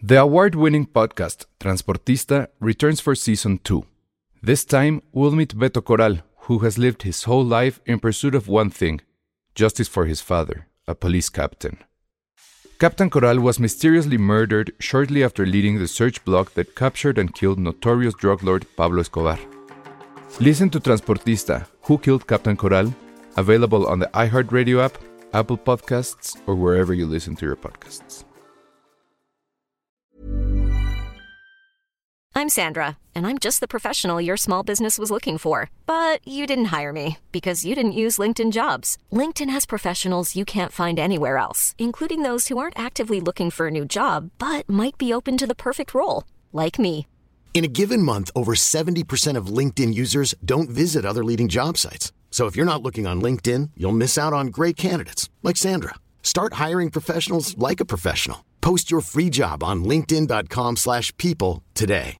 The award-winning podcast Transportista returns for Season 2. This time, we'll meet Beto Corral, who has lived his whole life in pursuit of one thing: justice for his father, a police captain. Captain Corral was mysteriously murdered shortly after leading the search block that captured and killed notorious drug lord Pablo Escobar. Listen to Transportista, Who Killed Captain Corral? Available on the iHeartRadio app, Apple Podcasts, or wherever you listen to your podcasts. I'm Sandra, and I'm just the professional your small business was looking for. But you didn't hire me because you didn't use LinkedIn Jobs. LinkedIn has professionals you can't find anywhere else, including those who aren't actively looking for a new job, but might be open to the perfect role, like me. In a given month, over 70% of LinkedIn users don't visit other leading job sites. So if you're not looking on LinkedIn, you'll miss out on great candidates like Sandra. Start hiring professionals like a professional. Post your free job on linkedin.com/people today.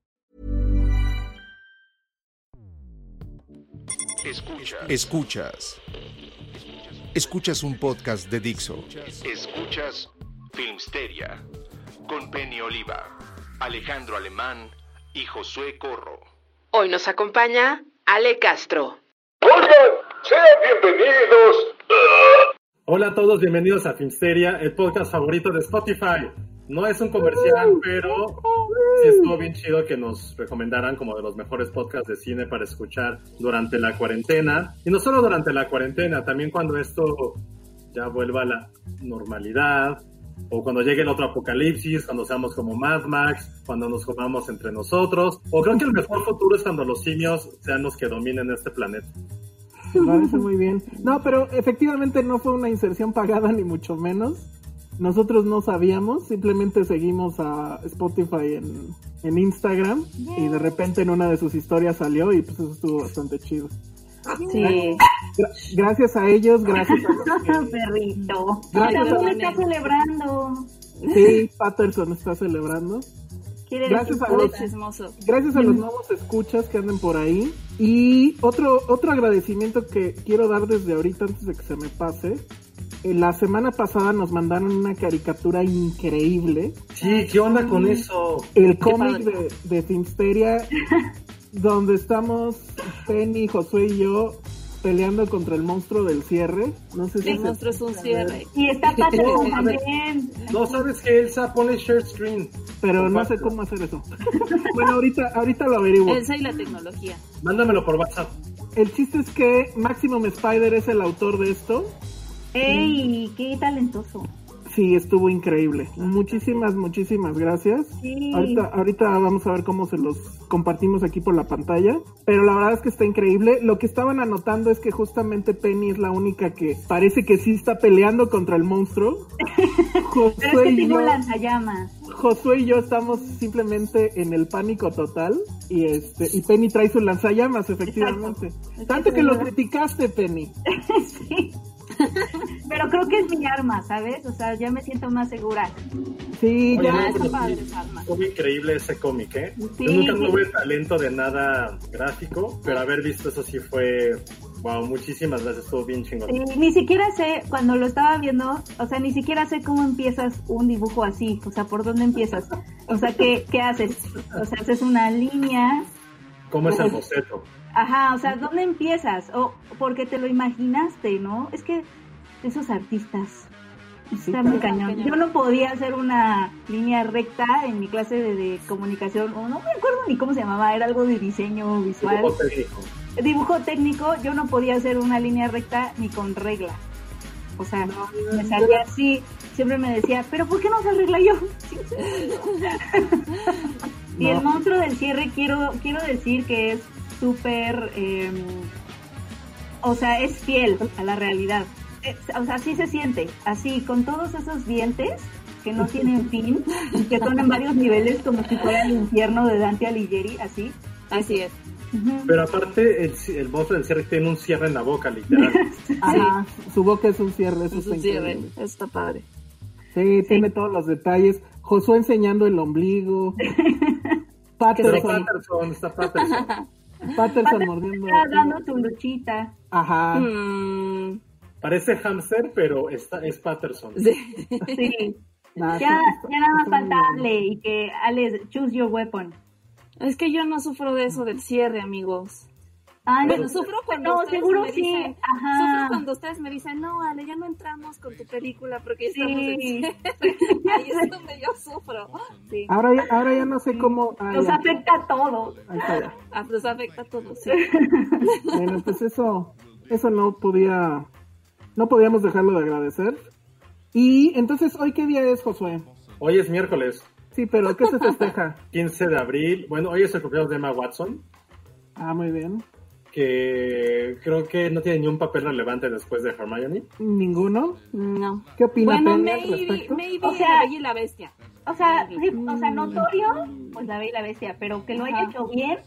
Escuchas un podcast de Dixo. Escuchas Filmsteria con Penny Oliva, Alejandro Alemán y Josué Corro. Hoy nos acompaña Ale Castro. Oigan, sean bienvenidos. Hola a todos, bienvenidos a Filmsteria, el podcast favorito de Spotify. No es un comercial, pero sí estuvo bien chido que nos recomendaran como de los mejores podcasts de cine para escuchar durante la cuarentena. Y no solo durante la cuarentena, también cuando esto ya vuelva a la normalidad, o cuando llegue el otro apocalipsis, cuando seamos como Mad Max, cuando nos comamos entre nosotros. O creo que el mejor futuro es cuando los simios sean los que dominen este planeta. Me parece muy bien. No, pero efectivamente no fue una inserción pagada ni mucho menos. Nosotros no sabíamos, simplemente seguimos a Spotify en Instagram y de repente en una de sus historias salió y pues eso estuvo bastante chido. Sí. Gracias a ellos, gracias a los perrito. Gracias está celebrando. Sí, Patterson está celebrando. Gracias a los nuevos escuchas que anden por ahí. Y otro agradecimiento que quiero dar desde ahorita antes de que se me pase. La semana pasada nos mandaron una caricatura increíble. Sí, ¿qué onda con eso? El cómic de Filmsteria, donde estamos Penny, Josué y yo peleando contra el monstruo del cierre. No sé si el monstruo es un cierre. Y está Patterson también. No sabes que Elsa pone share screen. Pero no sé cómo hacer eso. Bueno, ahorita lo averiguo. Elsa y la tecnología. Mándamelo por WhatsApp. El chiste es que Maximum Spider es el autor de esto. ¡Ey! ¡Qué talentoso! Sí, estuvo increíble. Muchísimas gracias. Sí. Ahorita vamos a ver cómo se los compartimos aquí por la pantalla. Pero la verdad es que está increíble. Lo que estaban anotando es que justamente Penny es la única que parece que sí está peleando contra el monstruo. Pero es que tengo lanzallamas. Josué y yo estamos simplemente en el pánico total. Y Penny trae sus lanzallamas, efectivamente. Exacto. Tanto que lo criticaste, Penny. Sí. Pero creo que es mi arma, ¿sabes? O sea, ya me siento más segura. Sí, ya está padre esa arma. Estuvo increíble ese cómic, ¿eh? Sí, yo nunca tuve talento de nada gráfico, pero haber visto eso sí fue... Wow, muchísimas gracias, estuvo bien chingón. Ni siquiera sé, cuando lo estaba viendo, o sea, ni siquiera sé cómo empiezas un dibujo así, o sea, ¿por dónde empiezas? O sea, ¿qué haces? O sea, haces una línea... ¿Cómo es el boceto? Ajá, o sea, ¿dónde empiezas? O porque te lo imaginaste, ¿no? Es que esos artistas están muy cañón. Yo no podía hacer una línea recta en mi clase de comunicación, o no me acuerdo ni cómo se llamaba, era algo de diseño visual. Dibujo técnico, yo no podía hacer una línea recta ni con regla. O sea, me salía así, siempre me decía, ¿pero por qué no se arregla yo? Y el monstruo del cierre, quiero decir que es súper, o sea, es fiel a la realidad. O sea, así se siente, así, con todos esos dientes que no tienen fin, que son en varios niveles, como si fuera el infierno de Dante Alighieri, así. Así es. Pero aparte, el monstruo del cierre tiene un cierre en la boca, literal. Ajá, su boca es un cierre, eso es un cierre, está padre. Sí, tiene todos los detalles. Josué enseñando el ombligo. Patterson. Patterson mordiendo. Está dando su luchita. Ajá. Parece hámster, pero es Patterson. Sí. Ya nada más falta Ale y que Ale choose your weapon. Es que yo no sufro de eso del cierre, amigos. Ay, bueno, sufro cuando ustedes seguro me sí. dicen, Ajá. sufro cuando ustedes me dicen, no, Ale, ya no entramos con tu película porque ya estamos en cierre. Ahí es donde yo sufro. Sí. Ahora ya no sé cómo... Nos afecta a todos. Ahí está ya. Nos afecta a todos, sí. Bueno, pues eso no podíamos dejarlo de agradecer. Y entonces, ¿hoy qué día es, Josué? Hoy es miércoles. Sí, pero ¿qué se festeja? 15 de abril. Bueno, hoy es el cumpleaños de Emma Watson. Ah, muy bien. Que creo que no tiene ni un papel relevante después de Hermione. ¿Ninguno? No. ¿Qué opina bueno, Penny al respecto? Maybe La Bella y la Bestia. O sea, notorio, pues La Bella y la Bestia, pero que lo haya hecho bien.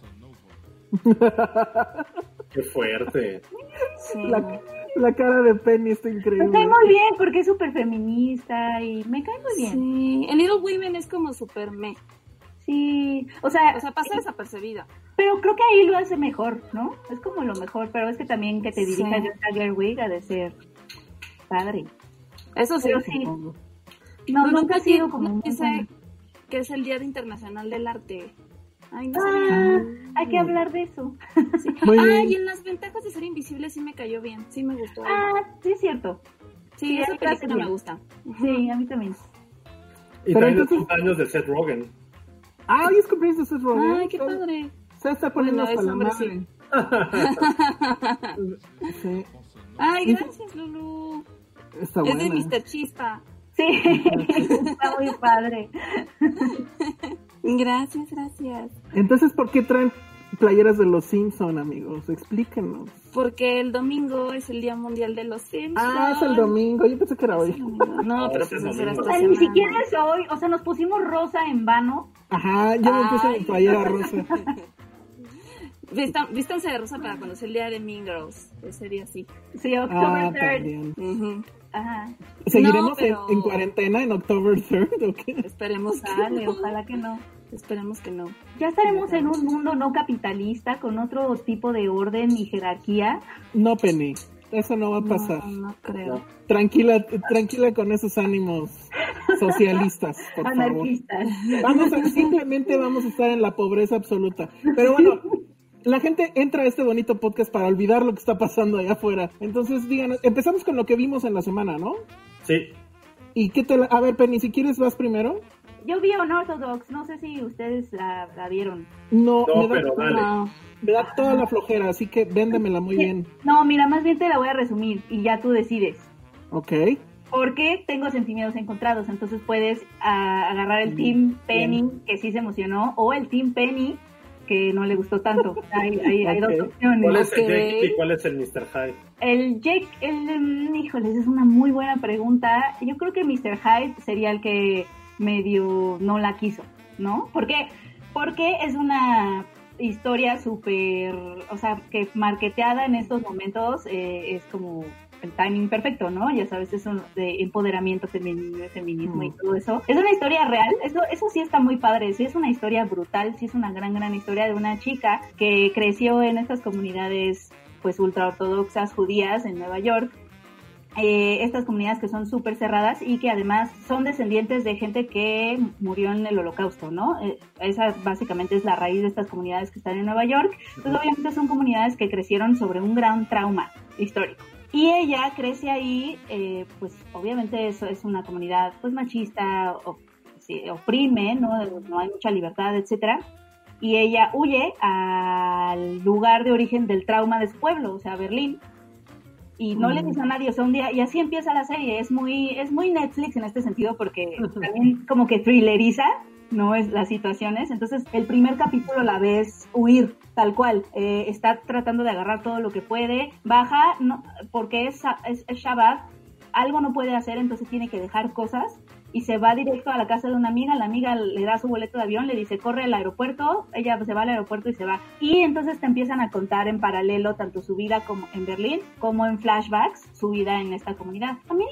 Qué fuerte. Sí. La cara de Penny está increíble. Me cae muy bien porque es súper feminista y me cae muy bien. Sí, el Little Women es como súper meh. Sí, o sea, pasa desapercibida. Pero creo que ahí lo hace mejor, ¿no? Es como lo mejor, pero es que también que te dirija Greta Gerwig ha de ser padre. Eso sí. Pero sí. No, nunca ha sido como... Dice que es el Día Internacional del Arte. Ay, no hay que hablar de eso. Sí. Y en las ventajas de ser invisible sí me cayó bien, sí me gustó. Sí es cierto. Sí, esa película me gusta. Sí, a mí también. Y pero también entonces... los cumpleaños de Seth Rogen. Hoy es cumpleaños de Seth Rogen. Ay, qué padre. Se está poniendo hasta la madre. Sí. Ay, gracias, Lulu. Está buena. Es de Mr. Chispa. Sí, está muy padre. Gracias. Entonces, ¿por qué traen playeras de los Simpson, amigos? Explíquenos. Porque el domingo es el Día Mundial de los Simpsons. Es el domingo. Yo pensé que era hoy. No, pero pues será esta semana. Ni siquiera es hoy. O sea, nos pusimos rosa en vano. Ajá, yo me puse mi playera rosa. Vístanse de rosa para cuando sea el día de Mean Girls. Ese día sí. Sí, October 3rd. Uh-huh. Ajá. ¿Seguiremos en cuarentena en October 3rd o qué? Esperemos. Ojalá que no. Esperemos que no. Ya estaremos en un mundo no capitalista con otro tipo de orden y jerarquía. No, Penny, eso no va a pasar. No creo. No. Tranquila con esos ánimos socialistas, por anarquistas. Favor. Simplemente vamos a estar en la pobreza absoluta. Pero bueno, la gente entra a este bonito podcast para olvidar lo que está pasando allá afuera. Entonces, díganos, empezamos con lo que vimos en la semana, ¿no? Sí. ¿Y qué a ver, Penny, si quieres vas primero? Yo vi Unorthodox, no sé si ustedes la vieron. No, pero dale. Me da toda la flojera, así que véndemela muy bien. No, mira, más bien te la voy a resumir y ya tú decides. Ok. Porque tengo sentimientos encontrados, entonces puedes agarrar el Team Penny, bien, que sí se emocionó, o el Team Penny, que no le gustó tanto. Hay dos opciones. ¿Cuál es el Jake y cuál es el Mr. Hyde? El Jake, híjoles, es una muy buena pregunta. Yo creo que Mr. Hyde sería el que medio no la quiso, ¿no? ¿Por qué? Porque es una historia súper, o sea, que marketeada en estos momentos es como el timing perfecto, ¿no? Ya sabes, eso de empoderamiento femenino, feminismo y todo eso. Es una historia real, eso sí está muy padre, sí es una historia brutal, sí es una gran historia de una chica que creció en estas comunidades pues ultraortodoxas judías en Nueva York. Estas comunidades que son súper cerradas y que además son descendientes de gente que murió en el Holocausto, ¿no? Esa básicamente es la raíz de estas comunidades que están en Nueva York. Entonces obviamente son comunidades que crecieron sobre un gran trauma histórico. Y ella crece ahí, pues obviamente eso es una comunidad pues machista, oprime, ¿no? No hay mucha libertad, etcétera. Y ella huye al lugar de origen del trauma de su pueblo, o sea, Berlín. Y no le dice a nadie, o sea, un día, y así empieza la serie, es muy Netflix en este sentido porque también como que thrilleriza, ¿no? Es las situaciones, entonces el primer capítulo la ves huir, tal cual, está tratando de agarrar todo lo que puede, baja, no, porque es Shabbat, algo no puede hacer, entonces tiene que dejar cosas, y se va directo a la casa de una amiga, la amiga le da su boleto de avión, le dice corre al aeropuerto, ella se va al aeropuerto y se va, y entonces te empiezan a contar en paralelo tanto su vida como en Berlín, como en flashbacks, su vida en esta comunidad. A mí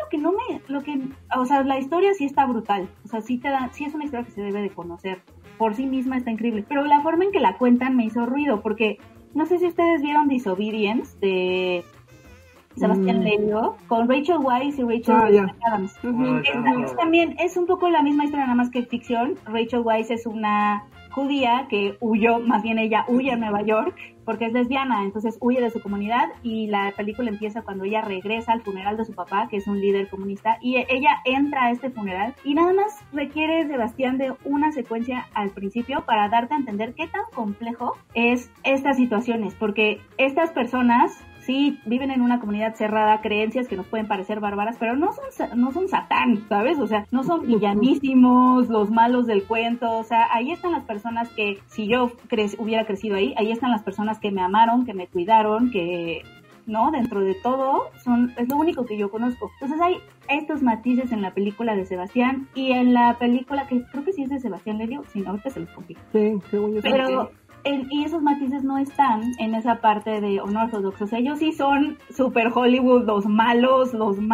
o sea, la historia sí está brutal, o sea, sí es una historia que se debe de conocer, por sí misma está increíble, pero la forma en que la cuentan me hizo ruido, porque no sé si ustedes vieron Disobedience Sebastián Lelio, con Rachel Weisz y Rachel Adams. También es un poco la misma historia, nada más que ficción. Rachel Weisz es una judía que huyó, más bien ella huye a Nueva York porque es lesbiana, entonces huye de su comunidad y la película empieza cuando ella regresa al funeral de su papá, que es un líder comunista, y ella entra a este funeral y nada más requiere, Sebastián, de una secuencia al principio para darte a entender qué tan complejo es estas situaciones, porque estas personas sí viven en una comunidad cerrada, creencias que nos pueden parecer bárbaras, pero no son Satán, ¿sabes? O sea, no son villanísimos, los malos del cuento, o sea, ahí están las personas que, si yo hubiera crecido ahí están las personas que me amaron, que me cuidaron, que, ¿no? Dentro de todo, es lo único que yo conozco. Entonces hay estos matices en la película de Sebastián y en la película que creo que sí es de Sebastián Lelio, si no, ahorita se los confío. Sí, pero... y esos matices no están en esa parte de unorthodox, o sea, ellos sí son super Hollywood, los malos,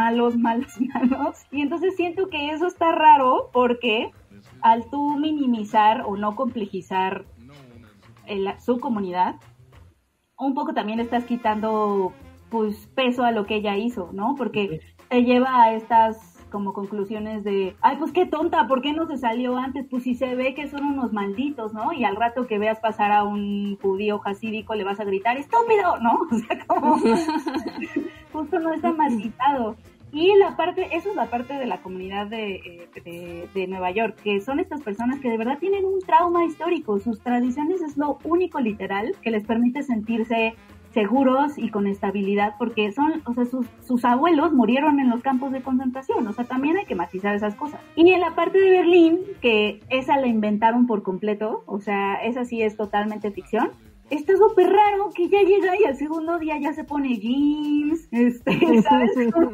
y entonces siento que eso está raro porque al tú minimizar o no complejizar su comunidad, un poco también estás quitando pues peso a lo que ella hizo, ¿no? Porque te lleva a estas como conclusiones de, ay, pues qué tonta, ¿por qué no se salió antes? Pues si se ve que son unos malditos, ¿no? Y al rato que veas pasar a un judío hasídico le vas a gritar, ¡estúpido!, ¿no? O sea, como justo no está mal quitado. Y eso es la parte de la comunidad de Nueva York, que son estas personas que de verdad tienen un trauma histórico. Sus tradiciones es lo único literal que les permite sentirse seguros y con estabilidad, porque sus abuelos murieron en los campos de concentración, o sea, también hay que matizar esas cosas. Y en la parte de Berlín, que esa la inventaron por completo, o sea, esa sí es totalmente ficción, está súper raro que ya llega y al segundo día ya se pone jeans, ¿sabes?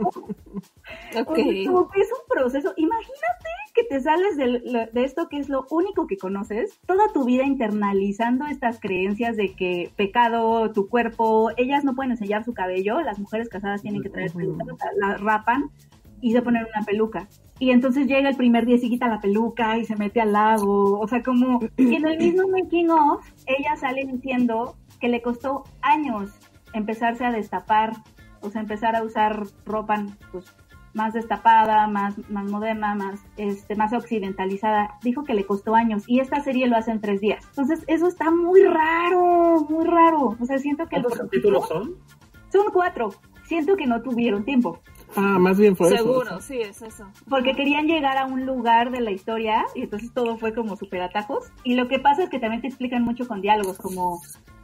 Okay. Como que es un proceso. Imagínate que te sales de esto que es lo único que conoces, toda tu vida internalizando estas creencias de que pecado, tu cuerpo, ellas no pueden enseñar su cabello, las mujeres casadas tienen que traer pelucas, la rapan y se ponen una peluca. Y entonces llega el primer día y se quita la peluca y se mete al lago, o sea, como... Y en el mismo making of, ella sale diciendo que le costó años empezarse a destapar, o sea, empezar a usar ropa, pues, más destapada, más moderna, más occidentalizada. Dijo que le costó años y esta serie lo hace en 3 días. Entonces, eso está muy raro, muy raro. O sea, siento que... ¿Cuántos capítulos son? Son 4. Siento que no tuvieron tiempo. Más bien fue Seguro, eso. Sí, es eso. Porque querían llegar a un lugar de la historia y entonces todo fue como súper atajos. Y lo que pasa es que también te explican mucho con diálogos, como,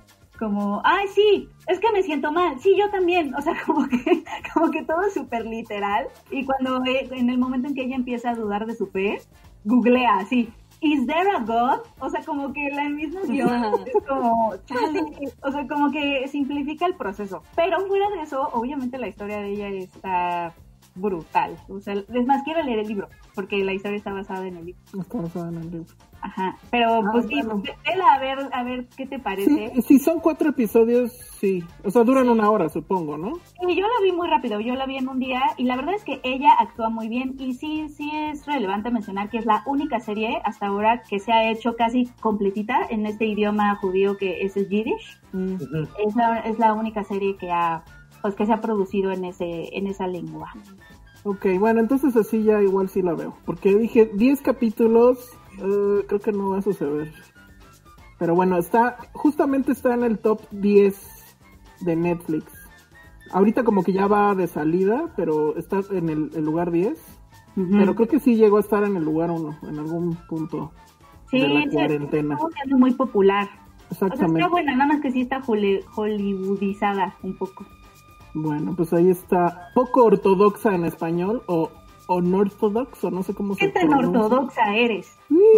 ay, sí, es que me siento mal, sí, yo también, o sea, como que todo es súper literal, y cuando en el momento en que ella empieza a dudar de su fe, googlea así, ¿is there a God? O sea, como que el mismo guión es como, chale, o sea, como que simplifica el proceso, pero fuera de eso, obviamente la historia de ella está brutal, o sea, es más, quiero leer el libro, porque la historia está basada en el libro. Está basada en el libro. Ajá, pero pues sí, bueno. Vela a ver qué te parece. Sí, son 4 episodios, sí, o sea, duran 1 hora, supongo, ¿no? Sí, yo la vi muy rápido, yo la vi en un día, y la verdad es que ella actúa muy bien, y sí es relevante mencionar que es la única serie hasta ahora que se ha hecho casi completita en este idioma judío que es el Yiddish. Es la única serie que se ha producido en esa lengua. Ok, bueno, entonces así ya igual sí la veo, porque dije 10 capítulos, creo que no va a suceder. Pero bueno, justamente está en el top 10 de Netflix. Ahorita como que ya va de salida, pero está en el lugar 10. Pero creo que sí llegó a estar en el lugar 1, en algún punto de la cuarentena. Sí, es muy popular. Exactamente. O sea, está buena, nada más que sí está hollywoodizada un poco. Bueno, pues ahí está, poco ortodoxa en español, o unorthodox, o no sé cómo se pronuncia. ¿Qué tan ortodoxa eres?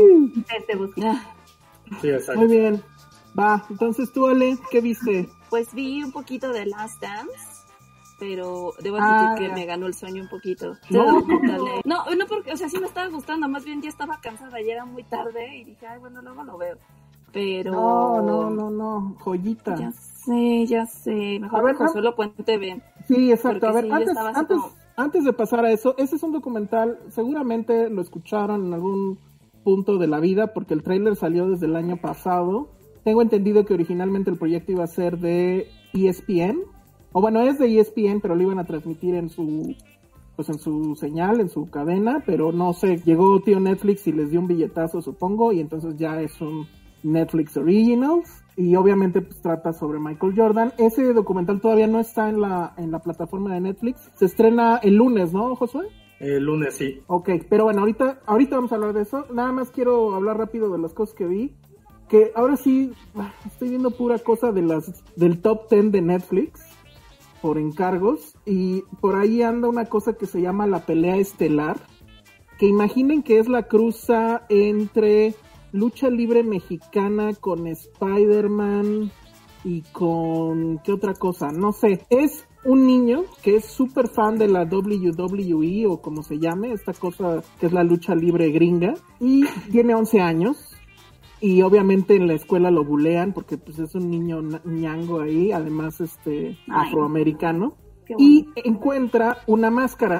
Sí, exacto. Muy bien, va, entonces tú, Ale, ¿qué viste? Pues vi un poquito de Last Dance, pero debo admitir que me ganó el sueño un poquito. No, porque, o sea, sí me estaba gustando, más bien ya estaba cansada, ya era muy tarde, y dije, ay, bueno, luego lo veo. Pero... No, joyita. Ya sé. Mejor que Consuelo Puente ven. Sí, exacto. A ver, sí, antes de pasar a eso, ese es un documental, seguramente lo escucharon en algún punto de la vida, porque el tráiler salió desde el año pasado. Tengo entendido que originalmente el proyecto iba a ser de ESPN, o bueno, es de ESPN, pero lo iban a transmitir en su señal, en su cadena, pero no sé, llegó tío Netflix y les dio un billetazo, supongo, y entonces ya es un Netflix Originals, y obviamente pues trata sobre Michael Jordan. Ese documental todavía no está en la plataforma de Netflix, se estrena el lunes, ¿no, Josué? El lunes, sí. Ok, pero bueno, ahorita vamos a hablar de eso. Nada más quiero hablar rápido de las cosas que vi, que ahora sí estoy viendo pura cosa del top 10 de Netflix por encargos, y por ahí anda una cosa que se llama La Pelea Estelar, que imaginen que es la cruza entre lucha libre mexicana con Spider-Man y con ¿qué otra cosa? No sé, es un niño que es súper fan de la WWE o como se llame, esta cosa que es la lucha libre gringa, y tiene 11 años. Y obviamente en la escuela lo bulean porque pues es un niño ñango ahí, además afroamericano. Y encuentra una máscara.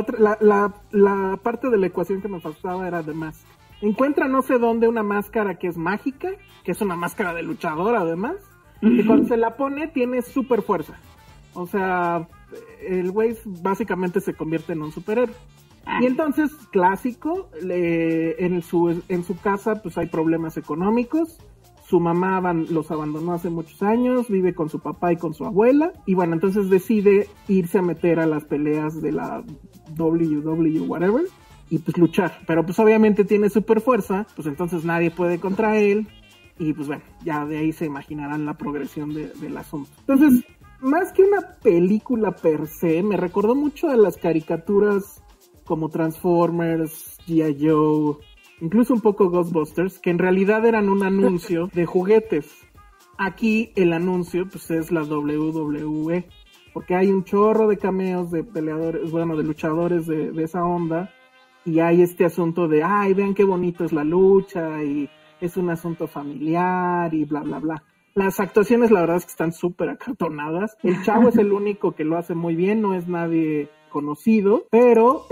La parte de la ecuación que me faltaba era de más. Encuentra no sé dónde una máscara que es mágica, que es una máscara de luchador además, y cuando se la pone tiene super fuerza. O sea, el güey básicamente se convierte en un superhéroe. Y entonces, clásico, en su casa pues hay problemas económicos, su mamá los abandonó hace muchos años, vive con su papá y con su abuela, y bueno, entonces decide irse a meter a las peleas de la WWE, whatever, y pues luchar, pero pues obviamente tiene super fuerza, pues entonces nadie puede contra él, y pues bueno, ya de ahí se imaginarán la progresión del asunto. Entonces, más que una película per se, me recordó mucho a las caricaturas como Transformers, G.I. Joe, incluso un poco Ghostbusters, que en realidad eran un anuncio de juguetes. Aquí el anuncio pues es la WWE, porque hay un chorro de cameos de peleadores, bueno, de luchadores de esa onda, y hay este asunto de, ay, vean qué bonito es la lucha, y es un asunto familiar, y bla, bla, bla. Las actuaciones la verdad es que están súper acartonadas. El chavo es el único que lo hace muy bien, no es nadie conocido, pero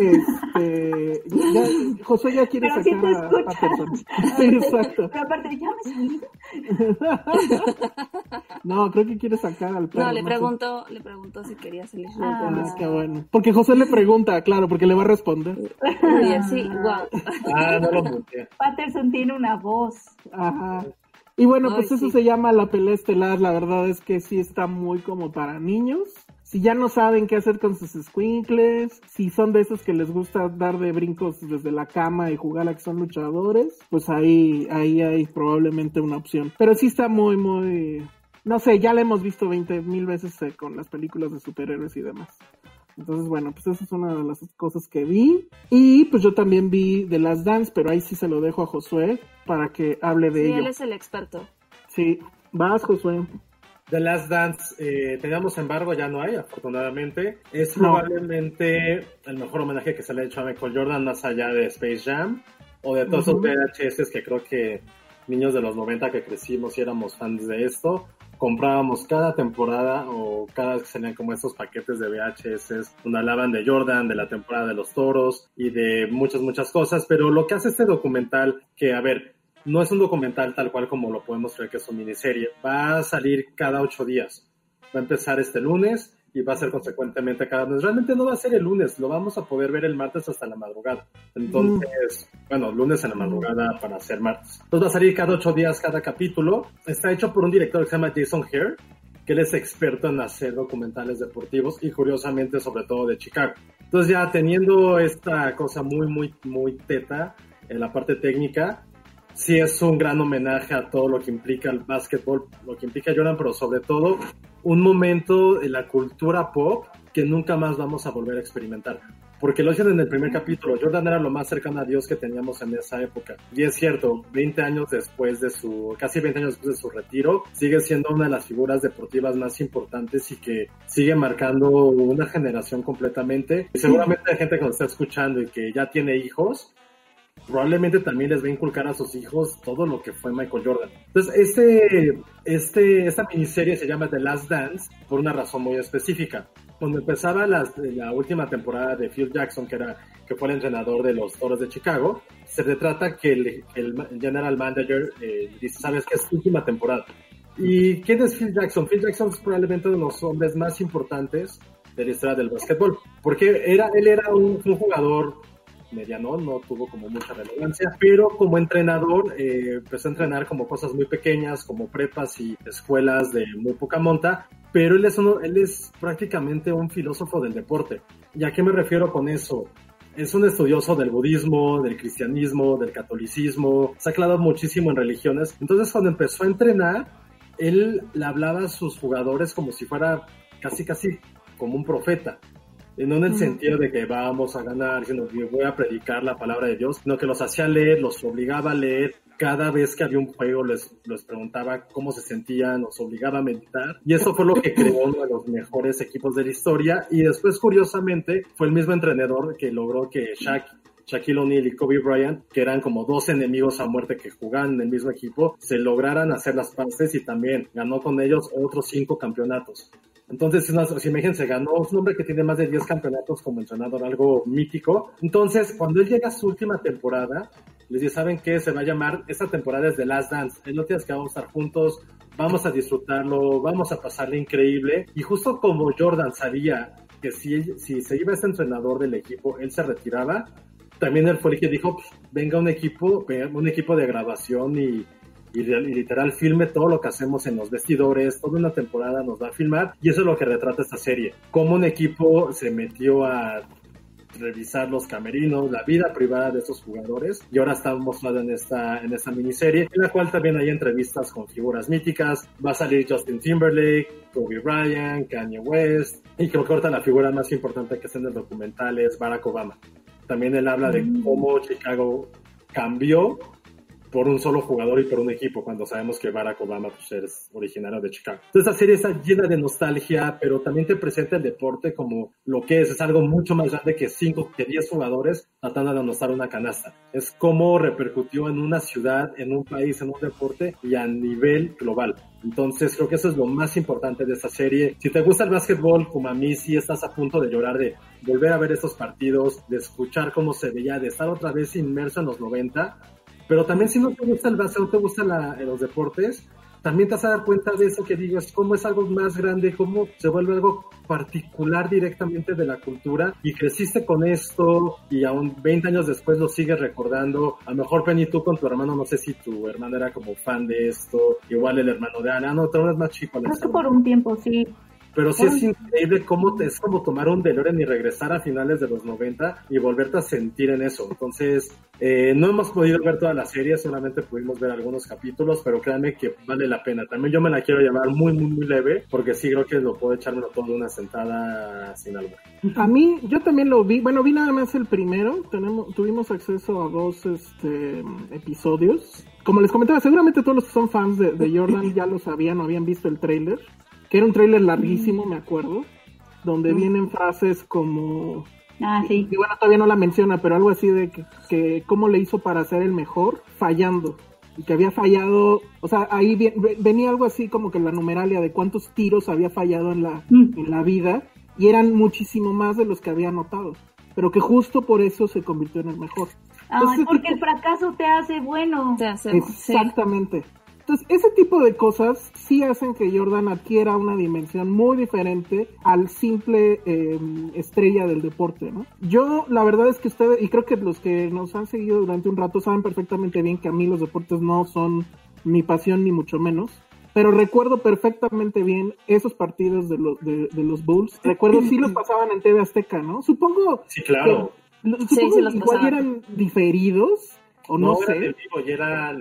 José ya quiere pero sacar si a Patterson. Sí, exacto. Pero aparte, ya me salí. No, creo que quiere sacar al perro. No, le preguntó si quería salir. Qué bueno. Porque José le pregunta, claro, porque le va a responder. Y así, wow. No lo monté. Patterson tiene una voz. Ajá. Y bueno, pues eso se llama La Pelea Estelar. La verdad es que sí está muy como para niños. Si ya no saben qué hacer con sus escuincles, si son de esos que les gusta dar de brincos desde la cama y jugar a que son luchadores, pues ahí hay probablemente una opción. Pero sí está muy, muy... No sé, ya la hemos visto 20,000 veces con las películas de superhéroes y demás. Entonces, bueno, pues esa es una de las cosas que vi. Y pues yo también vi The Last Dance, pero ahí sí se lo dejo a Josué para que hable de ello. Sí, él es el experto. Sí, vas, Josué. The Last Dance, teníamos embargo, ya no hay, afortunadamente. Es probablemente el mejor homenaje que se le ha hecho a Michael Jordan, más allá de Space Jam, o de todos esos VHS que creo que niños de los 90 que crecimos y éramos fans de esto, comprábamos cada temporada o cada vez que salían como estos paquetes de VHS donde hablaban de Jordan, de la temporada de los toros y de muchas cosas, pero lo que hace este documental, que a ver, no es un documental tal cual como lo podemos creer que es una miniserie, va a salir cada 8 días, va a empezar este lunes y va a ser consecuentemente cada mes. Realmente no va a ser el lunes, lo vamos a poder ver el martes hasta la madrugada. Entonces, bueno, lunes en la madrugada para ser martes. Entonces va a salir cada 8 días cada capítulo. Está hecho por un director que se llama Jason Hare, que él es experto en hacer documentales deportivos y curiosamente sobre todo de Chicago. Entonces ya teniendo esta cosa muy teta en la parte técnica, sí es un gran homenaje a todo lo que implica el básquetbol, lo que implica Jordan, pero sobre todo un momento en la cultura pop que nunca más vamos a volver a experimentar. Porque lo dicen en el primer capítulo, Jordan era lo más cercano a Dios que teníamos en esa época. Y es cierto, casi 20 años después de su retiro, sigue siendo una de las figuras deportivas más importantes y que sigue marcando una generación completamente. Y seguramente hay gente que nos está escuchando y que ya tiene hijos, probablemente también les va a inculcar a sus hijos todo lo que fue Michael Jordan. Entonces, esta miniserie se llama The Last Dance por una razón muy específica. Cuando empezaba la última temporada de Phil Jackson, que fue el entrenador de los Toros de Chicago, se retrata que el general manager dice, ¿sabes qué? Es tu última temporada. ¿Y quién es Phil Jackson? Phil Jackson es probablemente uno de los hombres más importantes de la historia del básquetbol, porque él era un jugador mediano, no tuvo como mucha relevancia, pero como entrenador empezó a entrenar como cosas muy pequeñas, como prepas y escuelas de muy poca monta, pero él es prácticamente un filósofo del deporte. ¿Y a qué me refiero con eso? Es un estudioso del budismo, del cristianismo, del catolicismo, se ha clavado muchísimo en religiones. Entonces, cuando empezó a entrenar, él le hablaba a sus jugadores como si fuera casi como un profeta. No en el sentido de que vamos a ganar, sino que voy a predicar la palabra de Dios, sino que los hacía leer, los obligaba a leer. Cada vez que había un juego les preguntaba cómo se sentían, los obligaba a meditar. Y eso fue lo que creó uno de los mejores equipos de la historia. Y después, curiosamente, fue el mismo entrenador que logró que Shaquille O'Neal y Kobe Bryant, que eran como dos enemigos a muerte que jugaban en el mismo equipo, se lograran hacer las paces y también ganó con ellos otros 5 campeonatos. Entonces, imagínense, ganó un hombre que tiene más de 10 campeonatos como entrenador, algo mítico. Entonces, cuando él llega a su última temporada, les dice, ¿saben qué? Se va a llamar, esta temporada es The Last Dance. Es lo que vamos a estar juntos, vamos a disfrutarlo, vamos a pasarle increíble. Y justo como Jordan sabía que si se iba este entrenador del equipo, él se retiraba, también él fue el que dijo, venga un equipo de grabación y literal filme todo lo que hacemos en los vestidores, toda una temporada nos va a filmar, y eso es lo que retrata esta serie, cómo un equipo se metió a revisar los camerinos, la vida privada de estos jugadores, y ahora está mostrado en esta miniserie, en la cual también hay entrevistas con figuras míticas. Va a salir Justin Timberlake, Kobe Bryant, Kanye West, y creo que ahorita la figura más importante que está en el documental es Barack Obama. También él habla de cómo Chicago cambió por un solo jugador y por un equipo, cuando sabemos que Barack Obama pues, es originario de Chicago. Entonces, esta serie está llena de nostalgia, pero también te presenta el deporte como lo que es algo mucho más grande que 10 jugadores tratando de anotar una canasta. Es cómo repercutió en una ciudad, en un país, en un deporte y a nivel global. Entonces, creo que eso es lo más importante de esta serie. Si te gusta el básquetbol, como a mí, sí estás a punto de llorar, de volver a ver estos partidos, de escuchar cómo se veía, de estar otra vez inmerso en los 90. Pero también si no te gusta el básquet, no te gustan los deportes, también te vas a dar cuenta de eso que digo, es cómo es algo más grande, cómo se vuelve algo particular directamente de la cultura, y creciste con esto y aún 20 años después lo sigues recordando. A lo mejor, Penny, tú con tu hermano, no sé si tu hermano era como fan de esto, igual el hermano de Ana, no, tú eres más chico. Creo que por un tiempo, sí. Pero sí es increíble cómo es como tomar un DeLorean y regresar a finales de los 90 y volverte a sentir en eso. Entonces, no hemos podido ver toda la serie, solamente pudimos ver algunos capítulos, pero créanme que vale la pena. También yo me la quiero llevar muy, muy, muy leve, porque sí creo que lo puedo echármelo todo de una sentada sin algo. A mí, yo también lo vi, bueno, vi nada más el primero, tuvimos acceso a 2 episodios. Como les comentaba, seguramente todos los que son fans de Jordan ya lo sabían o habían visto el tráiler, que era un tráiler larguísimo, me acuerdo, donde vienen frases como... sí. Y bueno, todavía no la menciona, pero algo así de que cómo le hizo para ser el mejor, fallando. Y que había fallado, o sea, ahí venía algo así como que la numeralia de cuántos tiros había fallado en la vida, y eran muchísimo más de los que había anotado, pero que justo por eso se convirtió en el mejor. Entonces, porque el fracaso te hace bueno. Exactamente. Sí. Entonces, ese tipo de cosas sí hacen que Jordan adquiera una dimensión muy diferente al simple estrella del deporte, ¿no? Yo, la verdad es que ustedes, y creo que los que nos han seguido durante un rato saben perfectamente bien que a mí los deportes no son mi pasión ni mucho menos, pero recuerdo perfectamente bien esos partidos de los Bulls. Recuerdo sí los pasaban en TV Azteca, ¿no? Supongo. Sí, claro. Supongo que igual eran diferidos, o no sé. Eran en vivo y eran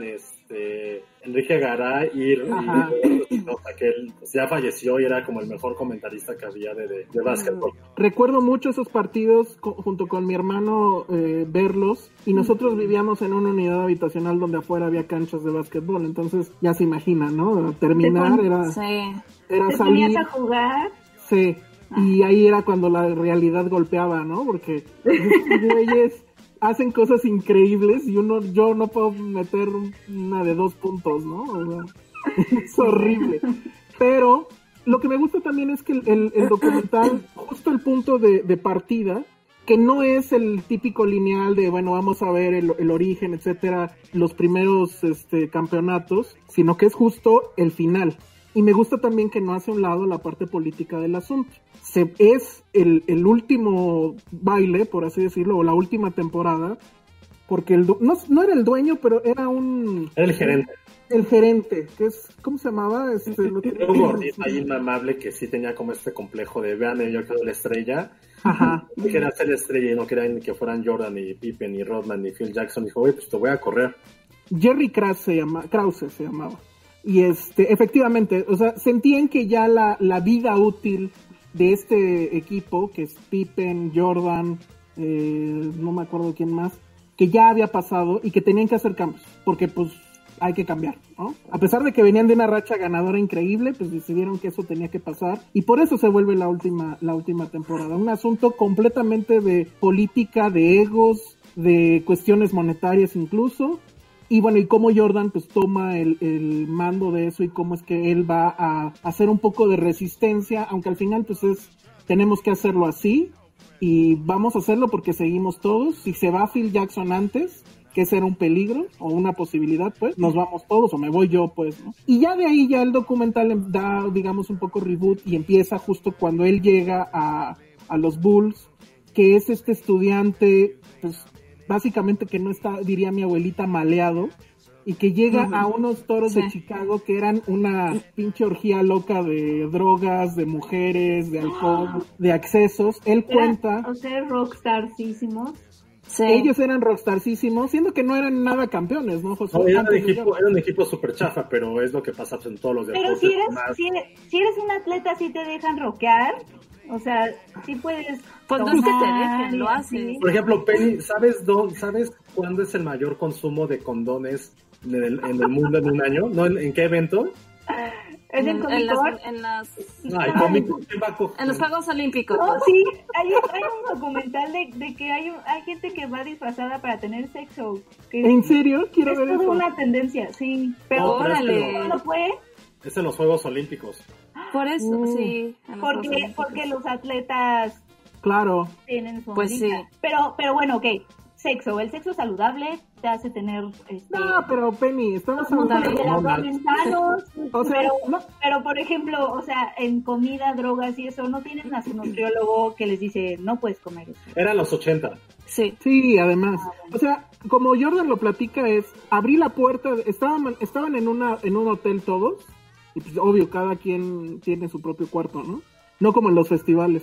Enrique Garay y que él ya falleció y era como el mejor comentarista que había de básquetbol. Recuerdo mucho esos partidos junto con mi hermano verlos, y nosotros vivíamos en una unidad habitacional donde afuera había canchas de básquetbol, entonces ya se imagina, ¿no? Terminar era salir. ¿Te ponías a jugar? Sí, y ahí era cuando la realidad golpeaba, ¿no? Porque estos güeyes hacen cosas increíbles y yo no puedo meter una de 2 puntos, ¿no? O sea, es horrible. Pero lo que me gusta también es que el documental, justo el punto de partida, que no es el típico lineal de, bueno, vamos a ver el origen, etcétera, los primeros campeonatos, sino que es justo el final. Y me gusta también que no hace a un lado la parte política del asunto. Es el último baile, por así decirlo, o la última temporada, porque no era el dueño, pero era el gerente. El gerente, que es, ¿cómo se llamaba? Un gordito ahí inmamable que sí tenía como este complejo de, vean, yo quiero la estrella. Ajá. Y quería ser la estrella y no querían ni que fueran Jordan, ni Pippen, ni Rodman, ni Phil Jackson. Dijo, oye, pues te voy a correr. Jerry Krause se llamaba. Y efectivamente, o sea, sentían que ya la vida útil de este equipo, que es Pippen, Jordan, no me acuerdo quién más, que ya había pasado y que tenían que hacer cambios, porque pues hay que cambiar, ¿no? A pesar de que venían de una racha ganadora increíble, pues decidieron que eso tenía que pasar y por eso se vuelve la última temporada. Un asunto completamente de política, de egos, de cuestiones monetarias incluso. Y bueno, y cómo Jordan pues toma el mando de eso y cómo es que él va a hacer un poco de resistencia, aunque al final pues tenemos que hacerlo así y vamos a hacerlo porque seguimos todos. Si se va Phil Jackson antes, que ese era un peligro o una posibilidad, pues nos vamos todos o me voy yo, pues, ¿no? Y ya de ahí ya el documental da, digamos, un poco reboot y empieza justo cuando él llega a los Bulls, que es este estudiante, pues básicamente que no está, diría mi abuelita, maleado, y que llega a unos Toros de Chicago que eran una pinche orgía loca de drogas, de mujeres, de alcohol, de accesos. Él cuenta... O sea, rockstarcísimos. Sí. Ellos eran rockstarcísimos, siendo que no eran nada campeones, ¿no, José? No, era un equipo súper chafa, pero es lo que pasa en todos los deportes. Pero si eres un atleta, sí te dejan rockear. O sea, sí puedes... Pues no es que te dejen, lo haces. Por ejemplo, Penny, ¿sabes cuándo es el mayor consumo de condones en el mundo en un año? ¿No? ¿En qué evento? ¿Es en los Juegos Olímpicos? No, sí, hay un documental de que hay gente que va disfrazada para tener sexo. ¿En serio? Quiero ver eso. Es una tendencia, sí. Pero órale. ¿Cuándo fue? Es en los Juegos Olímpicos. Por eso, sí. Porque los atletas... Claro. Tienen su pues sí. Pero bueno, ok. Sexo. El sexo saludable te hace tener... No, pero Penny, estamos hablando de sanos. O sea, pero, por ejemplo, o sea, en comida, drogas y eso, no tienes a su nutriólogo que les dice, no puedes comer eso. Eran los 80. Sí, además. O sea, como Jordan lo platica abrí la puerta, estaban en un hotel todos, y pues obvio, cada quien tiene su propio cuarto, ¿no? No como en los festivales.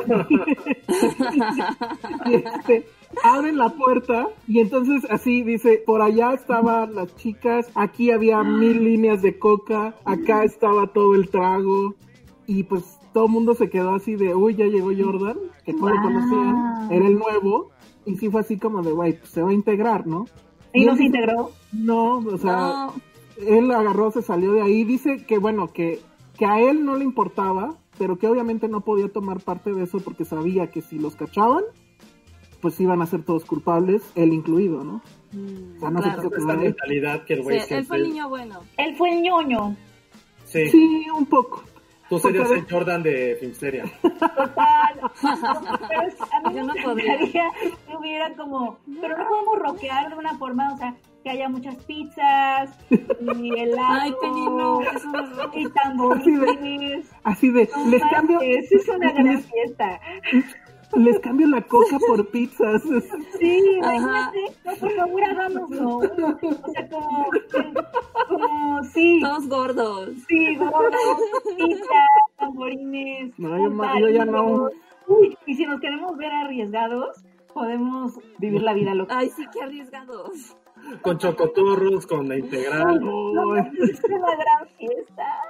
Abren la puerta y entonces así dice, por allá estaban las chicas, aquí había 1000 líneas de coca, acá estaba todo el trago y pues todo el mundo se quedó así de, uy, ya llegó Jordan, que no lo conocían, era el nuevo y sí fue así como de, güey, pues se va a integrar, ¿no? ¿Y no se integró? No, o sea, él agarró, se salió de ahí, dice que bueno, que a él no le importaba, pero que obviamente no podía tomar parte de eso porque sabía que si los cachaban, pues iban a ser todos culpables, él incluido, ¿no? O sea, no claro, se esta mentalidad que el güey él fue el niño bueno. Él fue el ñoño. Sí, un poco. Tú serías el Jordan de Filmsteria. Total. Pero a mí yo no podría que hubiera como... Pero no podemos rockear de una forma, o sea, que haya muchas pizzas y helado. Ay, Penny, no. Y tamborines. Así de les cambio... Eso es una gran fiesta. Les cambio la coca por pizzas. Sí, imagínate. No, por favor, hagámoslo. O sea, como sí. Todos gordos. Sí, gordos, pizzas, tamborines. No, yo ya no. Uy, y si nos queremos ver arriesgados, podemos vivir la vida loca. Ay, sí, qué arriesgados. Con chocotorros, con la integral. No, es una gran fiesta.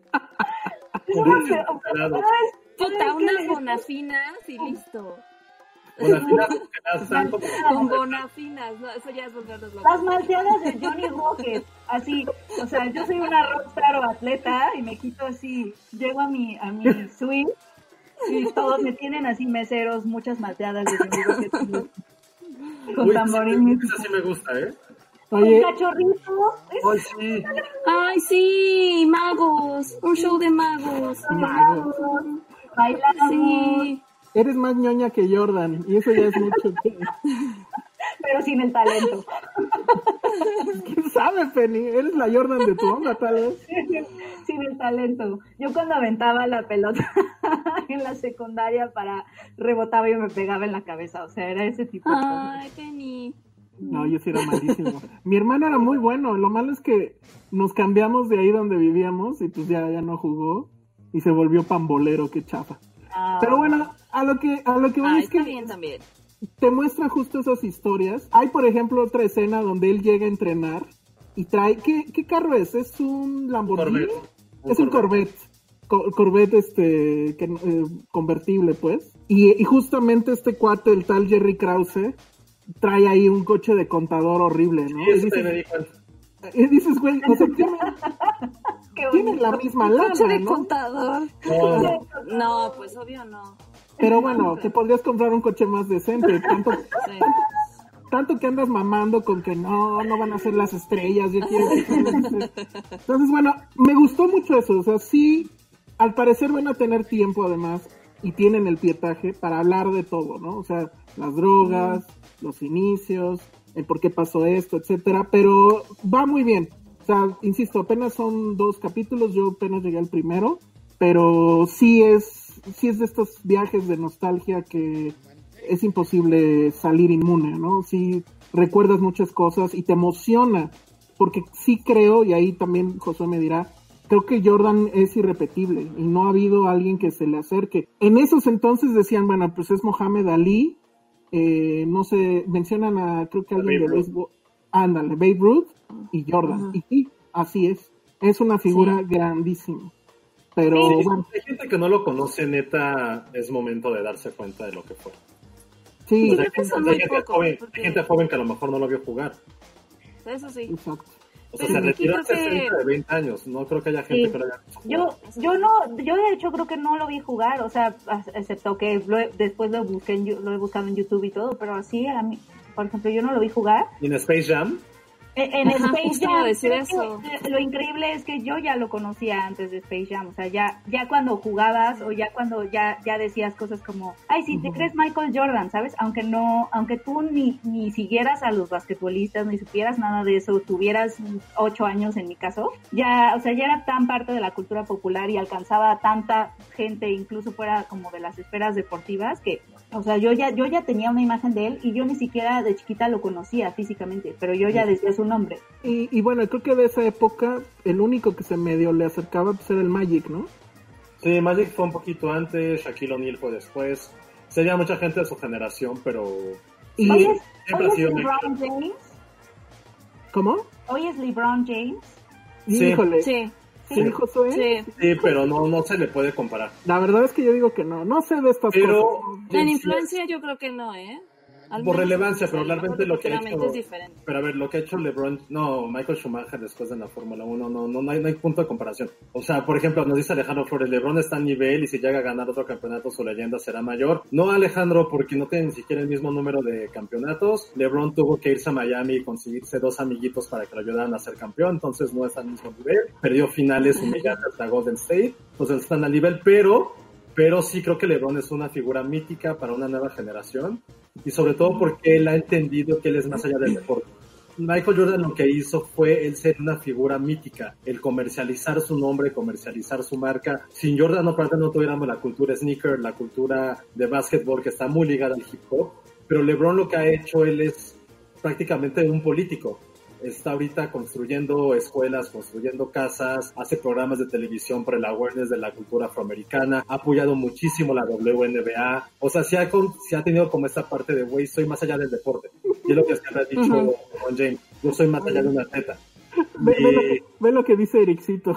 Puta, unas bonafinas y listo. Bonafinas con bonafinas, no, eso ya es volvernos locos. Las malteadas de Johnny Rocket, así, o sea, yo soy una rockstar o atleta y me quito así, llego a mi suite y todos me tienen así meseros, muchas malteadas de Johnny Rocket con tamborines. Esa sí me gusta, Oye, un cachorrito. Ay, sí. Ay, sí, magos. Un show de magos. Bailamos. Sí. Eres más ñoña que Jordan, y eso ya es mucho. Pero sin el talento. ¿Quién sabe, Penny? Eres la Jordan de tu onda, tal vez. Sin el talento. Yo cuando aventaba la pelota en la secundaria rebotaba y me pegaba en la cabeza. O sea, era ese tipo de cosas. Ay, Penny. No, yo sí era malísimo. Mi hermano era muy bueno. Lo malo es que nos cambiamos de ahí donde vivíamos y pues ya no jugó y se volvió pambolero, qué chafa. Pero bueno, a lo que voy es que está bien también. Te muestra justo esas historias. Hay, por ejemplo, otra escena donde él llega a entrenar y trae... ¿Qué carro es? ¿Es un Lamborghini? Es un Corvette. Corvette convertible, pues. Y justamente este cuate, el tal Jerry Krause, trae ahí un coche de contador horrible, ¿no? Y dices, güey, o sea, tienen la misma lana, ¿Coche de ¿no? contador? No, pues obvio no. Pero bueno, te podrías comprar un coche más decente. Tanto que andas mamando con que no van a ser las estrellas. Yo quiero que Entonces, bueno, me gustó mucho eso. O sea, sí, al parecer van a tener tiempo además y tienen el pietaje para hablar de todo, ¿no? O sea, las drogas, los inicios, el por qué pasó esto, etcétera. Pero va muy bien. O sea, insisto, apenas son 2 capítulos. Yo apenas llegué al primero. Pero sí es de estos viajes de nostalgia que es imposible salir inmune, ¿no? Sí recuerdas muchas cosas y te emociona, porque sí creo, y ahí también Josué me dirá, creo que Jordan es irrepetible y no ha habido alguien que se le acerque. En esos entonces decían, bueno, pues es Mohamed Ali, no sé, mencionan a, creo que alguien de béisbol, ándale, Babe Ruth y Jordan, y sí, así es una figura grandísima. Pero bueno. Hay gente que no lo conoce, neta, es momento de darse cuenta de lo que fue. Sí, o sea, hay gente joven que a lo mejor no lo vio jugar. Eso sí. Exacto. O sea, se retiró a 60 de 20 años. No creo que haya gente que lo haya visto jugar. Yo de hecho creo que no lo vi jugar, o sea, excepto que después lo he buscado en YouTube y todo, pero así, a mí, por ejemplo, yo no lo vi jugar. ¿Y en Space Jam? En Space Jam, decir eso. Lo increíble es que yo ya lo conocía antes de Space Jam, o sea, ya cuando jugabas o ya cuando ya decías cosas como, ay, si te crees Michael Jordan, ¿sabes? Aunque tú ni siguieras a los basquetbolistas, ni supieras nada de eso, tuvieras 8 años en mi caso, ya, o sea, ya era tan parte de la cultura popular y alcanzaba a tanta gente, incluso fuera como de las esferas deportivas, que, o sea, yo ya tenía una imagen de él y yo ni siquiera de chiquita lo conocía físicamente, pero yo ya decía su nombre. Y bueno, creo que de esa época el único que se medio le acercaba pues era el Magic, ¿no? Sí, Magic fue un poquito antes, Shaquille O'Neal fue después. Sería mucha gente de su generación, pero... ¿Hoy es LeBron James? ¿Cómo? ¿Hoy es LeBron James? Sí. Híjole. Sí. ¿Sí, Josué? Sí, pero no se le puede comparar. La verdad es que yo digo que no sé de estas cosas. En influencia yo creo que no, ¿eh? Por relevancia, pero realmente lo que ha hecho... Es diferente. Pero a ver, lo que ha hecho LeBron... No, Michael Schumacher después de la Fórmula 1, no hay punto de comparación. O sea, por ejemplo, nos dice Alejandro Flores, LeBron está a nivel y si llega a ganar otro campeonato su leyenda será mayor. No, Alejandro, porque no tiene ni siquiera el mismo número de campeonatos. LeBron tuvo que irse a Miami y conseguirse 2 amiguitos para que lo ayudaran a ser campeón, entonces no está al mismo nivel. Perdió finales humilladas hasta Golden State, entonces están al nivel, pero sí creo que LeBron es una figura mítica para una nueva generación y sobre todo porque él ha entendido que él es más allá del deporte. Michael Jordan lo que hizo fue el ser una figura mítica, el comercializar su nombre, comercializar su marca. Sin Jordan no tuviéramos la cultura sneaker, la cultura de básquetbol que está muy ligada al hip hop, pero LeBron lo que ha hecho, él es prácticamente un político. Está ahorita construyendo escuelas, construyendo casas, hace programas de televisión por el awareness de la cultura afroamericana, ha apoyado muchísimo la WNBA, o sea, sí ha tenido como esta parte de, güey, soy más allá del deporte. Y es lo que siempre ha dicho con James, yo soy más allá de una atleta. Ve lo que dice Ericito.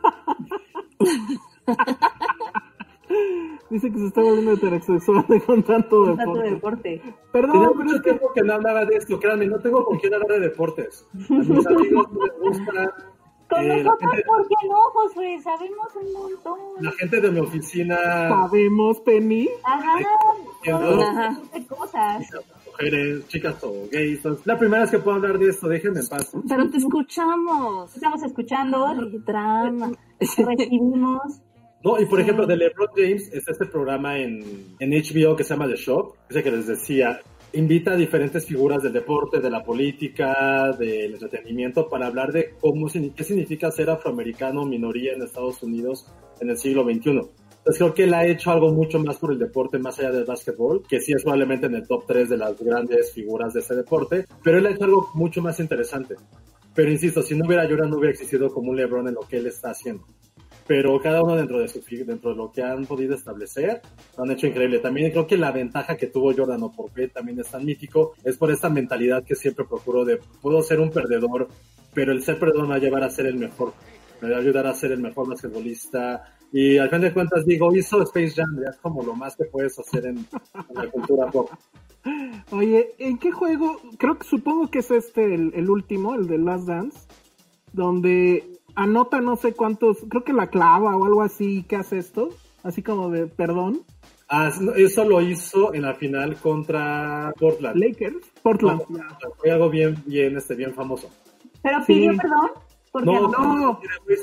Dice que se está volviendo heterosexual con tanto deporte. Perdón, pero es que no hablaba de esto, créanme, no tengo con quién hablar de deportes. A mis amigos les gusta... Con nosotros, ¿por qué no, Josué? Sabemos un montón. La gente de mi oficina... ¿Sabemos, Penny? Ajá. Cosas. Mujeres, chicas o gays. Entonces, la primera vez que puedo hablar de esto, déjenme en paz. Pero te escuchamos. Estamos escuchando. Ay, drama. Recibimos. No, y por ejemplo, de LeBron James, es este programa en HBO que se llama The Shop, ese que les decía, invita a diferentes figuras del deporte, de la política, del entretenimiento, para hablar de qué significa ser afroamericano, minoría en Estados Unidos en el siglo XXI. Entonces creo que él ha hecho algo mucho más por el deporte, más allá del básquetbol, que sí es probablemente en el top 3 de las grandes figuras de ese deporte, pero él ha hecho algo mucho más interesante. Pero insisto, si no hubiera Jordan, no hubiera existido como un LeBron en lo que él está haciendo. Pero cada uno dentro de lo que han podido establecer, lo han hecho increíble. También creo que la ventaja que tuvo Jordan, o por qué también es tan mítico, es por esta mentalidad que siempre procuró de, puedo ser un perdedor, pero el ser perdedor me va a llevar a ser el mejor, me va a ayudar a ser el mejor basquetbolista. Y al fin de cuentas, digo, hizo Space Jam, ya es como lo más que puedes hacer en la cultura pop. Oye, ¿en qué juego? Supongo que es el último, el de Last Dance, donde anota no sé cuántos, creo que la clava o algo así, ¿qué hace esto? Así como de perdón. Eso lo hizo en la final contra Portland. Lakers, Portland. No, fue algo bien famoso. ¿Pero pidió perdón? No.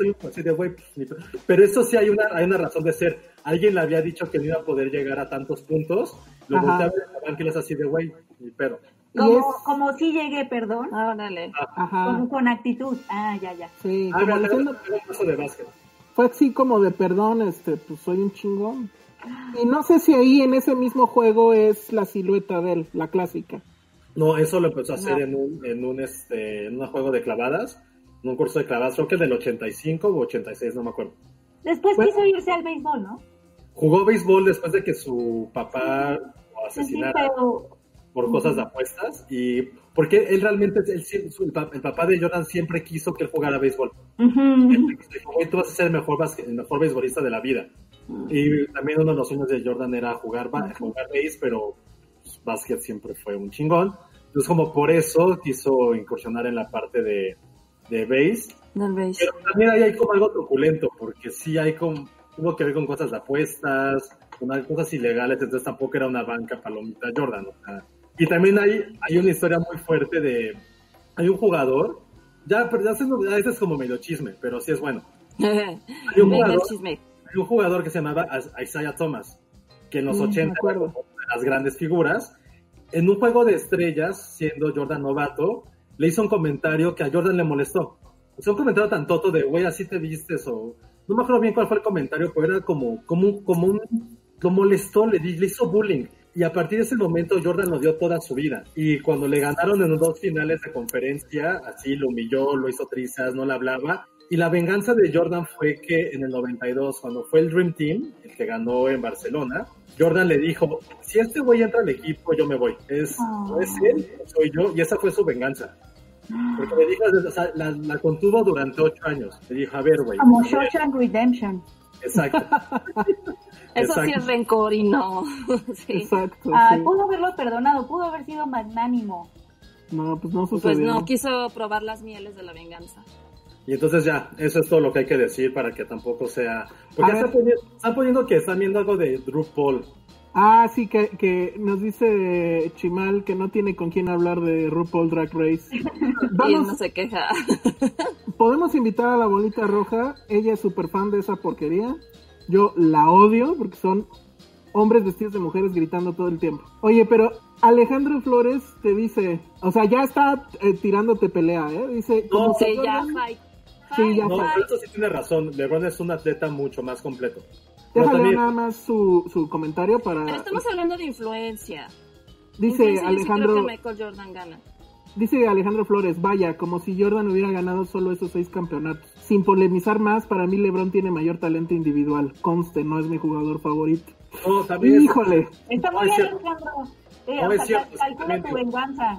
Pero eso sí hay una razón de ser. Alguien le había dicho que no iba a poder llegar a tantos puntos. Lo volteaba a que les así de güey, ni pedo. Como si llegué, perdón. Órale. Como con actitud. Ya. Sí, como diciendo, de básquet. Fue así como de perdón, pues soy un chingón. Y no sé si ahí en ese mismo juego es la silueta de él, la clásica. No, eso lo empezó a hacer en un juego de clavadas, en un curso de clavadas, creo que del 85 o 86, no me acuerdo. Después quiso irse al béisbol, ¿no? Jugó béisbol después de que su papá lo asesinara por cosas de apuestas, y porque él realmente, el papá de Jordan siempre quiso que él jugara béisbol. Él dijo, güey, tú vas a ser el mejor béisbolista de la vida. Y también uno de los sueños de Jordan era jugar béis, pero pues, básquet siempre fue un chingón. Entonces como por eso quiso incursionar en la parte de béis. Pero también ahí hay como algo truculento, porque sí hay tuvo que ver con cosas de apuestas, con cosas ilegales, entonces tampoco era una banca palomita Jordan. O sea, y también hay una historia muy fuerte hay un jugador, ya este es como medio chisme, pero sí es bueno. Hay un jugador que se llamaba Isaiah Thomas, que en los 80 era una de las grandes figuras. En un juego de estrellas, siendo Jordan novato, le hizo un comentario que a Jordan le molestó. O sea, un comentario tan toto de, güey, así te vistes, o no me acuerdo bien cuál fue el comentario, pero era lo molestó, le hizo bullying. Y a partir de ese momento Jordan lo dio toda su vida. Y cuando le ganaron en 2 finales de conferencia, así lo humilló, lo hizo trizas, no le hablaba. Y la venganza de Jordan fue que en el 92, cuando fue el Dream Team, el que ganó en Barcelona, Jordan le dijo, si este güey entra al equipo, yo me voy. No es él, soy yo. Y esa fue su venganza. Porque le dijo, o sea, la contuvo durante 8 años. Le dijo, a ver, güey. Como Shawshank Redemption. Exacto. Eso sí es rencor y no. Sí. Exacto. Sí. Pudo haberlo perdonado, pudo haber sido magnánimo. No, pues no sucedió. Pues no, quiso probar las mieles de la venganza. Y entonces ya, eso es todo lo que hay que decir para que tampoco sea... Porque están poniendo que están viendo algo de Drew Paul. Sí, que nos dice Chimal que no tiene con quién hablar de RuPaul Drag Race. Y él no se queja. Podemos invitar a la bolita roja. Ella es súper fan de esa porquería. Yo la odio porque son hombres vestidos de mujeres gritando todo el tiempo. Oye, pero Alejandro Flores te dice... O sea, ya está tirándote pelea, ¿eh? Dice... No, sí, ya, fight. Sí, ya no, pero eso sí tiene razón. LeBron es un atleta mucho más completo. Déjale nada más su comentario para... Pero estamos hablando de influencia. Dice Alejandro... Sí, creo que Michael Jordan gana. Dice Alejandro Flores, vaya, como si Jordan hubiera ganado solo esos 6 campeonatos. Sin polemizar más, para mí LeBron tiene mayor talento individual. Conste, no es mi jugador favorito. No, también ¡Híjole! Está muy bien, Alejandro. Calcula tu venganza.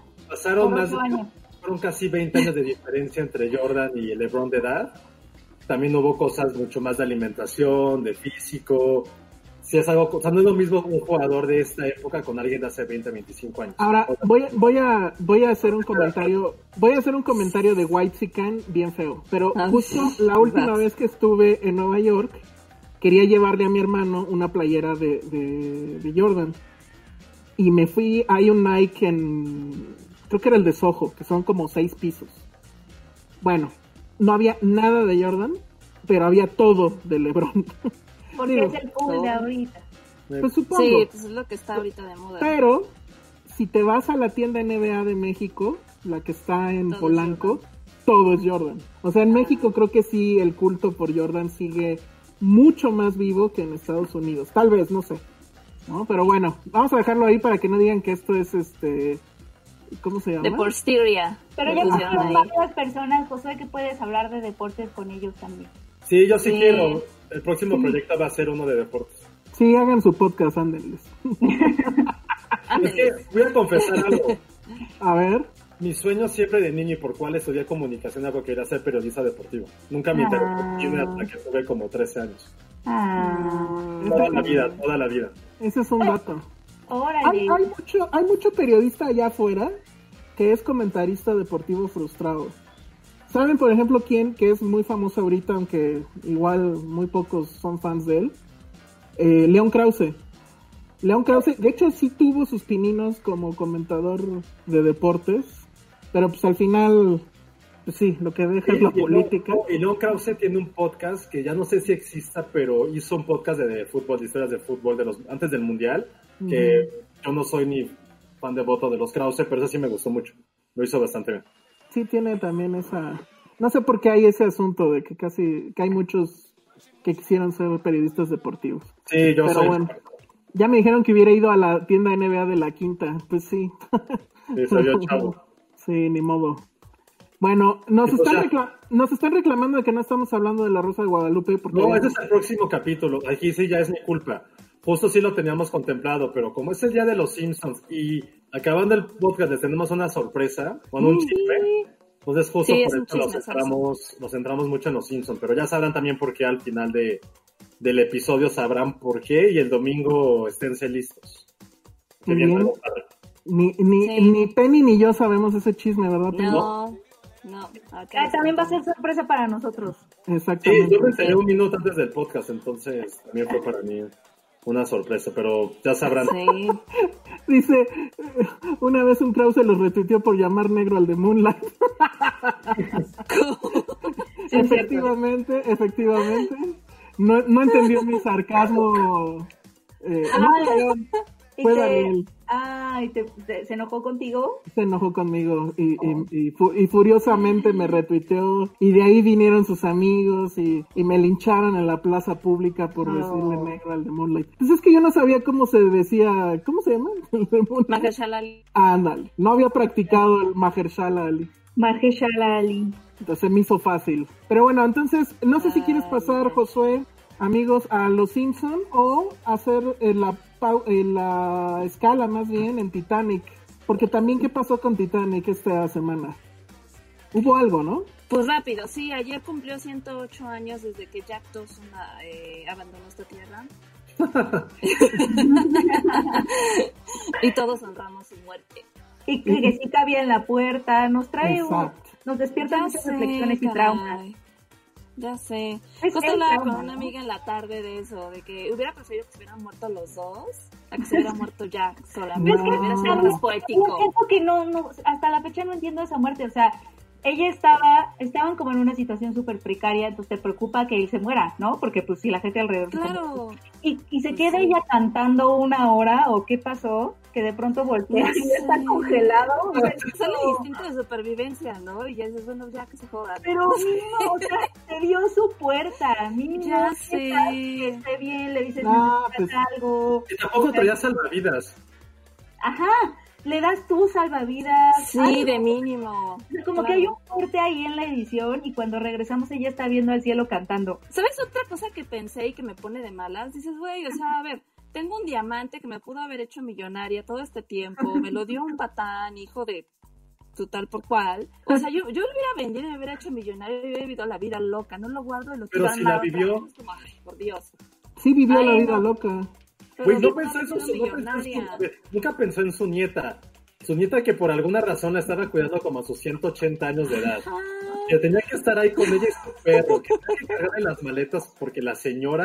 Fueron casi 20 años de diferencia entre Jordan y LeBron de edad. También hubo cosas mucho más de alimentación, de físico. Si es algo, o sea, no es lo mismo un jugador de esta época con alguien de hace 20, 25 años. Ahora, voy a hacer un comentario. Voy a hacer un comentario de Whitezican bien feo. Pero justo la última vez que estuve en Nueva York, quería llevarle a mi hermano una playera de Jordan. Y me fui, hay un Nike creo que era el de Soho, que son como 6 pisos. Bueno, no había nada de Jordan, pero había todo de LeBron. Porque es el cool de ahorita. Pues supongo. Sí, pues es lo que está ahorita de moda. Pero, si te vas a la tienda NBA de México, la que está en todo Polanco, todo es Jordan. O sea, en México creo que sí, el culto por Jordan sigue mucho más vivo que en Estados Unidos. Tal vez, no sé. ¿No? Pero bueno, vamos a dejarlo ahí para que no digan que esto es ¿cómo se llama? Deportisteria. Pero ya son varias personas, Josué, que puedes hablar de deportes con ellos también. Sí, yo sí quiero. El próximo proyecto va a ser uno de deportes. Sí, hagan su podcast, ándenles. Es que voy a confesar algo. A ver. Mi sueño siempre de niño y por cual estudié comunicación algo que era ser periodista deportivo. Nunca me interesé hasta que tuve como 13 años. Toda la vida. Ese es un dato. Órale. Hay mucho periodista allá afuera que es comentarista deportivo frustrado. ¿Saben, por ejemplo, quién que es muy famoso ahorita, aunque igual muy pocos son fans de él? León Krause. León Krause, de hecho, sí tuvo sus pininos como comentador de deportes, pero pues al final, pues sí, lo que deja es la política. Y León Krause tiene un podcast que ya no sé si exista, pero hizo un podcast de fútbol, de historias de fútbol antes del Mundial, que yo no soy ni fan devoto de los Krause, pero eso sí me gustó mucho. Lo hizo bastante bien. Sí, tiene también esa... No sé por qué hay ese asunto de que que hay muchos que quisieran ser periodistas deportivos. Sí, yo soy... Bueno, ya me dijeron que hubiera ido a la tienda NBA de la Quinta. Pues sí. Sí, soy yo chavo. Sí, ni modo. Bueno, nos están reclamando de que no estamos hablando de La Rosa de Guadalupe. Porque no, ese es el próximo capítulo. Aquí sí ya es mi culpa. Justo sí lo teníamos contemplado, pero como es el día de los Simpsons y acabando el podcast les tenemos una sorpresa, con un chisme, entonces justo por eso nos centramos mucho en los Simpsons, pero ya sabrán también por qué al final del episodio sabrán por qué y el domingo esténse listos. Ni Penny ni yo sabemos ese chisme, ¿verdad, Penny? No. También va a ser sorpresa para nosotros. Exactamente. Sí, yo me enteré un minuto antes del podcast, entonces también fue para mí una sorpresa, pero ya sabrán. Sí. Dice, una vez un Krause los retuiteó por llamar negro al de Moonlight. Efectivamente. No entendió mi sarcasmo. Fue Daniel. ¿Se enojó contigo? Se enojó conmigo y furiosamente me retuiteó y de ahí vinieron sus amigos y me lincharon en la plaza pública por decirle negro al de Moonlight. Pues es que yo no sabía cómo se decía, ¿cómo se llama? Mahershala Ali. Ándale, no había practicado el Mahershala Ali. Entonces me hizo fácil. Pero bueno, entonces, no sé si quieres pasar, Josué, amigos, a Los Simpson o hacer la escala más bien en Titanic, porque también ¿qué pasó con Titanic esta semana? Hubo algo, ¿no? Pues rápido, sí, ayer cumplió 108 años desde que Jack Dawson abandonó esta tierra. Y todos honramos su muerte. Y que sí cabía en la puerta, nos despierta muchas reflexiones y traumas. Ya sé. Justo hablaba con una amiga en la tarde de eso, de que hubiera preferido que se hubieran muerto los dos a que se hubiera muerto Jack solamente. Hubiera sido más poético. Yo que no, hasta la fecha no entiendo esa muerte, o sea, estaban como en una situación súper precaria, entonces te preocupa que él se muera, ¿no? Porque pues si la gente alrededor... Claro. Y se queda ella cantando una hora, ¿o qué pasó? Que de pronto voltea y está congelado. Sale el instinto de supervivencia, ¿no? Y ya dices, bueno, ya que se joda. Pero mínimo, o sea, te dio su puerta, mínimo. Ya sé. Que esté bien, le dices, pues, algo. Y tampoco traía salvavidas. Ajá. Le das tu salvavidas. Sí, de mínimo. Como que hay un corte ahí en la edición y cuando regresamos ella está viendo al cielo cantando. ¿Sabes otra cosa que pensé y que me pone de malas? Dices, güey, o sea, a ver, tengo un diamante que me pudo haber hecho millonaria todo este tiempo, me lo dio un patán, hijo de tu tal por cual. O sea, yo lo hubiera vendido y me hubiera hecho millonaria y hubiera vivido la vida loca, no lo guardo y lo pero si la vivió. Como, ay, por Dios. Sí vivió la vida loca. Güey, nunca pensó en su nieta. Su nieta que por alguna razón la estaba cuidando como a sus 180 años de edad. Que tenía que estar ahí con ella y su perro, que tenía que cargarle las maletas porque la señora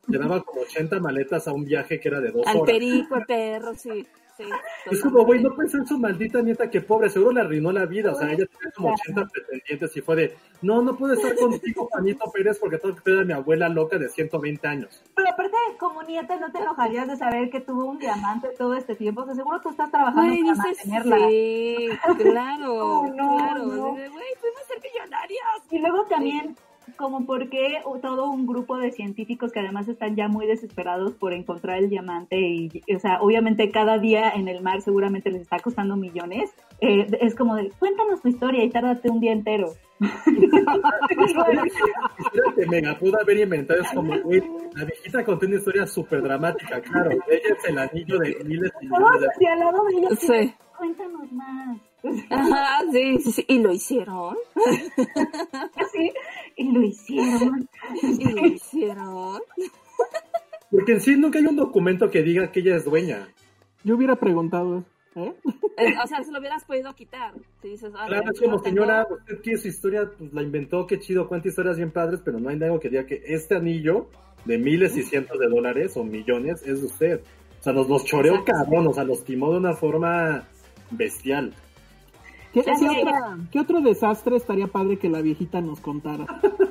llevaba como 80 maletas a un viaje que era de 2 horas. Al perico, el perro, sí. Es como, güey, no puede ser su maldita nieta, que pobre, seguro le arruinó la vida. O sea, ella tenía como 80 pretendientes y fue de, no puede estar contigo, Juanito Pérez, porque tengo que tener a mi abuela loca de 120 años. Pero aparte, como nieta, no te enojarías de saber que tuvo un diamante todo este tiempo. O sea, seguro tú estás trabajando para mantenerla. Sí, claro, claro. No. Güey, fuimos a ser millonarias. Y luego también, como porque todo un grupo de científicos que además están ya muy desesperados por encontrar el diamante y, o sea, obviamente cada día en el mar seguramente les está costando millones, es como de, cuéntanos tu historia y tárdate un día entero. Que mega pudo haber inventado, es como, güey, la viejita contó una historia súper dramática, claro, ella es el anillo de miles y millones de... Sí, al lado de ella, sí. Cuéntanos más. Ajá, sí. ¿Y lo hicieron? Sí, y lo hicieron. Porque en sí nunca hay un documento que diga que ella es dueña. Yo hubiera preguntado, ¿eh? O sea, se lo hubieras podido quitar. Si dices, claro, es como, señora, usted quiere su historia, pues la inventó, qué chido, cuenta historias bien padres, pero no hay algo que diga que este anillo de miles y cientos de dólares o millones es de usted. O sea, nos choreó cabrón, o sea, los timó de una forma bestial. ¿Qué otro desastre estaría padre que la viejita nos contara?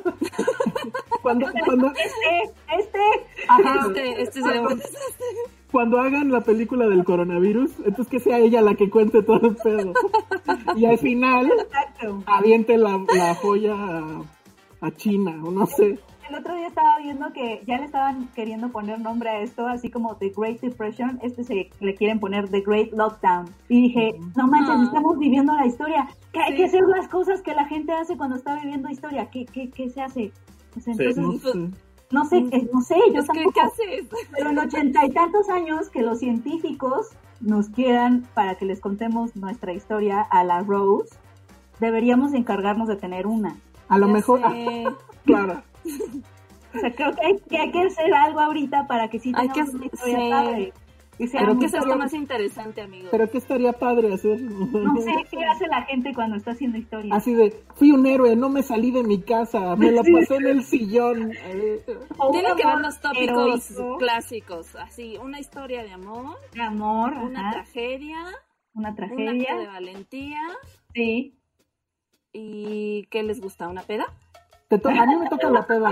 Cuando hagan la película del coronavirus, entonces que sea ella la que cuente todo el pedo. Y al final, aviente la joya a China, o no sé. El otro día estaba viendo que ya le estaban queriendo poner nombre a esto, así como The Great Depression, le quieren poner The Great Lockdown. Y dije, no manches, estamos viviendo la historia. Que hay que hacer las cosas que la gente hace cuando está viviendo historia. ¿Qué se hace? O sea, entonces, no sé, yo tampoco. ¿Qué haces? Pero en 80 y tantos años que los científicos nos quieran para que les contemos nuestra historia a la Rose, deberíamos encargarnos de tener una. A lo mejor, claro. O sea, creo que hay que hacer algo ahorita para que sí tengamos una historia padre. Pero que sería más interesante, amigo. Pero ¿qué estaría padre hacer? No sé qué hace la gente cuando está haciendo historia. Así de, fui un héroe, no me salí de mi casa, me la pasé en el sillón. Tienen que ver los tópicos clásicos, así, una historia de amor, una tragedia, un acto de valentía. Sí. ¿Y qué les gusta? ¿Una peda? A mí me toca la peda.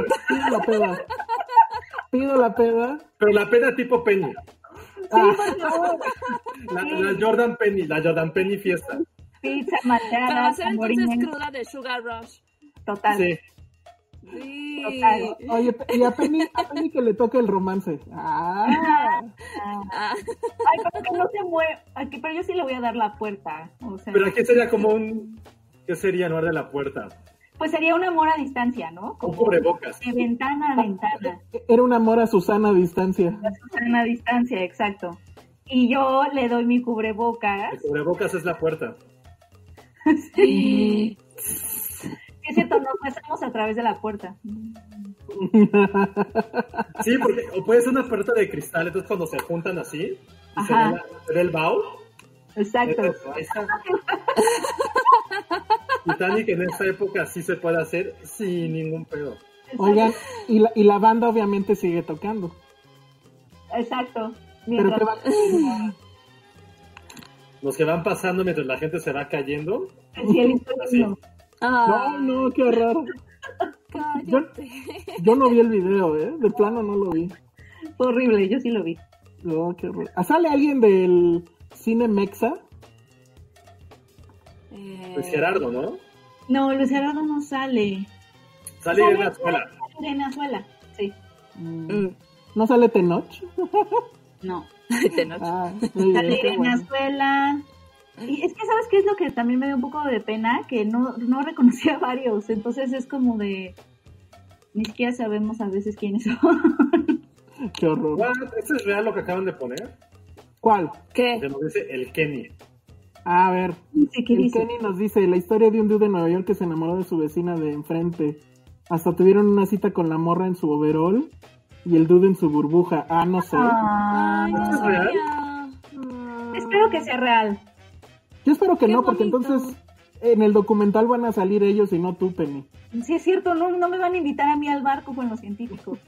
Pido la peda. Pero la peda tipo Penny. Sí, por favor. La Jordan Penny fiesta. Pizza, malteada, pero va a ser entonces cruda de Sugar Rush. Total. Sí. Total. Oye, y a Penny que le toque el romance. Ay, pero que no se mueve. Pero yo sí le voy a dar la puerta. O sea, pero aquí sería como ¿qué sería no de la puerta? Pues sería un amor a distancia, ¿no? Como un cubrebocas. De ventana a ventana. Era un amor a Susana a distancia. A Susana a distancia, exacto. Y yo le doy mi cubrebocas. El cubrebocas es la puerta. Sí. Es cierto, nos besamos a través de la puerta. Sí, porque o puede ser una puerta de cristal, entonces cuando se juntan así, y se ve el bao. Exacto. Ahí está. Titanic en esa época sí se puede hacer sin ningún pedo. Oigan, y la banda obviamente sigue tocando. Exacto. Pero los que van pasando mientras la gente se va cayendo. Así. No, qué raro. Yo no vi el video, de plano no lo vi. Fue horrible, yo sí lo vi. No, qué horror. ¿Sale alguien del cine Mexa? Luis Gerardo, ¿no? No, Luis Gerardo no sale. Sale Irene Azuela. Irene Azuela, sí. ¿No sale Tenoch? No. Tenoch. Sale Irene Azuela. Y es que, ¿sabes qué es lo que también me dio un poco de pena? Que no reconocía a varios. Entonces es como de... Ni siquiera sabemos a veces quiénes son. Qué horror. ¿Eso es real lo que acaban de poner? ¿Cuál? ¿Qué? Se nos dice el Kenny. A ver, ¿qué dice? Kenny nos dice la historia de un dude de Nueva York que se enamoró de su vecina de enfrente. Hasta tuvieron una cita con la morra en su overall y el dude en su burbuja. No sé. ¿Eso es real? Espero que sea real. Yo espero que no, porque entonces en el documental van a salir ellos y no tú, Penny. Sí, es cierto, no me van a invitar a mí al barco con los científicos.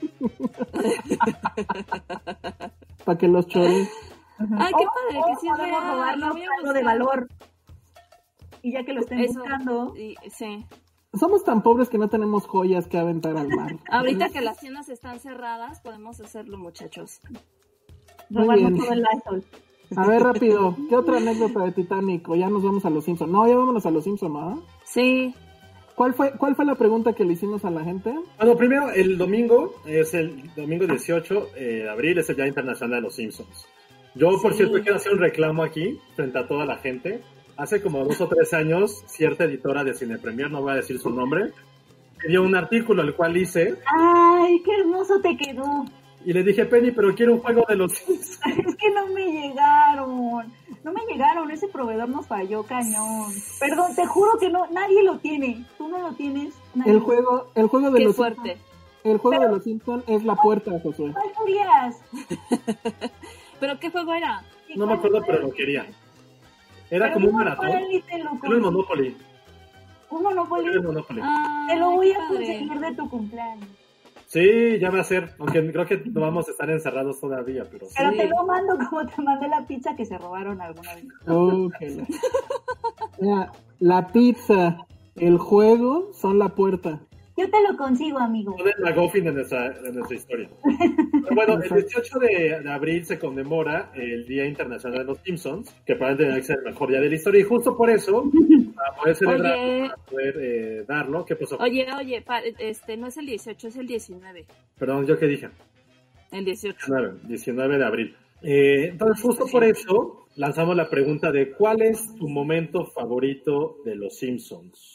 Para que los chores. Ay, qué padre, que sí podemos robarlo algo de valor. Y ya que lo estén buscando. Sí. Somos tan pobres que no tenemos joyas que aventar al mar. Ahorita que las tiendas están cerradas, podemos hacerlo, muchachos. Robarnos todo el Lysol. A ver, rápido, ¿qué otra anécdota de Titanic? O ya nos vamos a los Simpsons. No, ya vámonos a los Simpsons, ¿no? Sí. ¿Cuál fue la pregunta que le hicimos a la gente? Bueno, primero, el domingo, es el domingo 18 de abril, es el Día Internacional de los Simpsons. Yo, por cierto, quiero hacer un reclamo aquí, frente a toda la gente. Hace como 2 o 3 años, cierta editora de Cine Premier, no voy a decir su nombre, me dio un artículo el cual hice. ¡Ay, qué hermoso te quedó! Y le dije, Penny, pero quiero un juego de los Simpsons. Es que no me llegaron, ese proveedor nos falló cañón. Perdón, te juro que no, nadie lo tiene. Tú no lo tienes. El juego de los fuerte. Simpsons. El juego de los Simpsons es la puerta, Josué. ¿Cuál querías? ¿Pero qué juego era? No me acuerdo, pero lo quería. Era como un maratón. Era el Monopoly. ¿Un Monopoly? El Monopoly. Te lo voy a conseguir de tu cumpleaños. Sí, ya va a ser, aunque creo que no vamos a estar encerrados todavía, pero sí. Pero te lo mando como te mandé la pizza que se robaron alguna vez. Okay. Mira, la pizza, el juego son la puerta. Yo te lo consigo, amigo. Todo el McGuffin de nuestra historia. Pero bueno, el 18 de abril se conmemora el Día Internacional de los Simpsons, que probablemente debe ser el mejor día de la historia, y justo por eso, para poder celebrar, para poder darlo, ¿qué pasó? Oye, no es el 18, es el 19. Perdón, ¿yo qué dije? El 18. 19 de abril. Entonces, justo por eso, lanzamos la pregunta de ¿cuál es tu momento favorito de los Simpsons?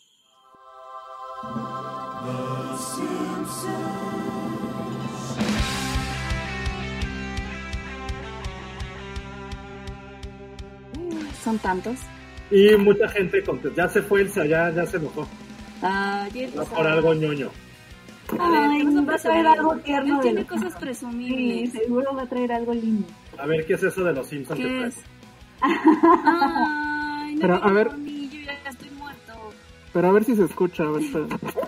Son tantos. Y mucha gente ya se fue, ya se enojó. Por algo ñoño. Ay, va a traer algo tierno. Él tiene cosas presumibles. Sí, seguro va a traer algo lindo. A ver, ¿qué es eso de los Simpsons? ¿Qué es? Ay, no. Pero a ver, yo ya estoy muerto. Pero a ver si se escucha, a ver. Sean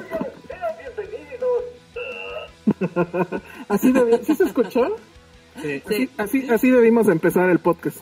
bienvenidos. ¿Sí se escuchó? Sí. Así debimos empezar el podcast.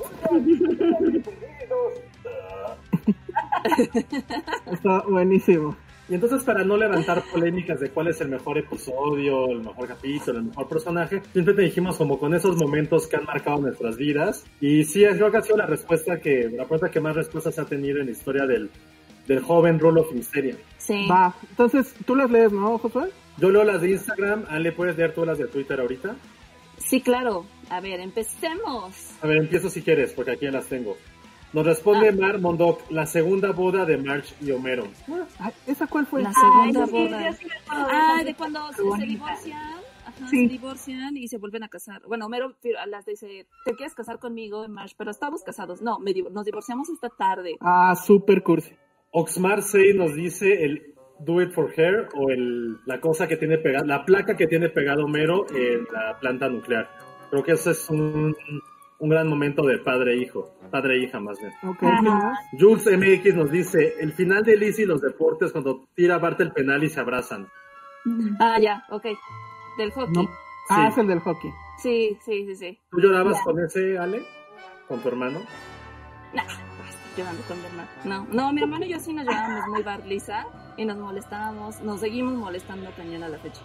Está buenísimo. Y entonces, para no levantar polémicas de cuál es el mejor episodio, el mejor capítulo, el mejor personaje, siempre te dijimos como con esos momentos que han marcado nuestras vidas. Y sí, creo que ha sido la pregunta que más respuestas ha tenido en la historia del joven Rulo Finsteria. Sí. Va, entonces, ¿tú las lees, no, Josué? Yo leo las de Instagram. Ale, ¿puedes leer tú las de Twitter ahorita? Sí, claro. A ver, empecemos. A ver, empiezo si quieres, porque aquí ya las tengo. Nos responde Mar Mondoc, la segunda boda de Marge y Homero. ¿Esa cuál fue? La segunda boda. Sí, de cuando se divorcian. Ajá, sí. Se divorcian y se vuelven a casar. Bueno, Homero las dice, ¿te quieres casar conmigo, Marge? Pero estamos casados. No, nos divorciamos esta tarde. Super cursi. Oxmar 6 nos dice el Do It For Her o la cosa que tiene pegada, la placa que tiene pegado Homero en la planta nuclear. Creo que ese es un gran momento de padre e hija más bien. Okay. Jules MX nos dice el final de Lizzie y los deportes cuando tira Bart el penal y se abrazan. Ya, ok. Del hockey. No. Sí. Es el del hockey. Sí. ¿Tú llorabas con ese, Ale? ¿Con tu hermano? Nah, llorando con mi hermano. No, mi hermano y yo sí nos llevábamos muy Bart Lisa y nos molestábamos, nos seguimos molestando cañón a la fecha.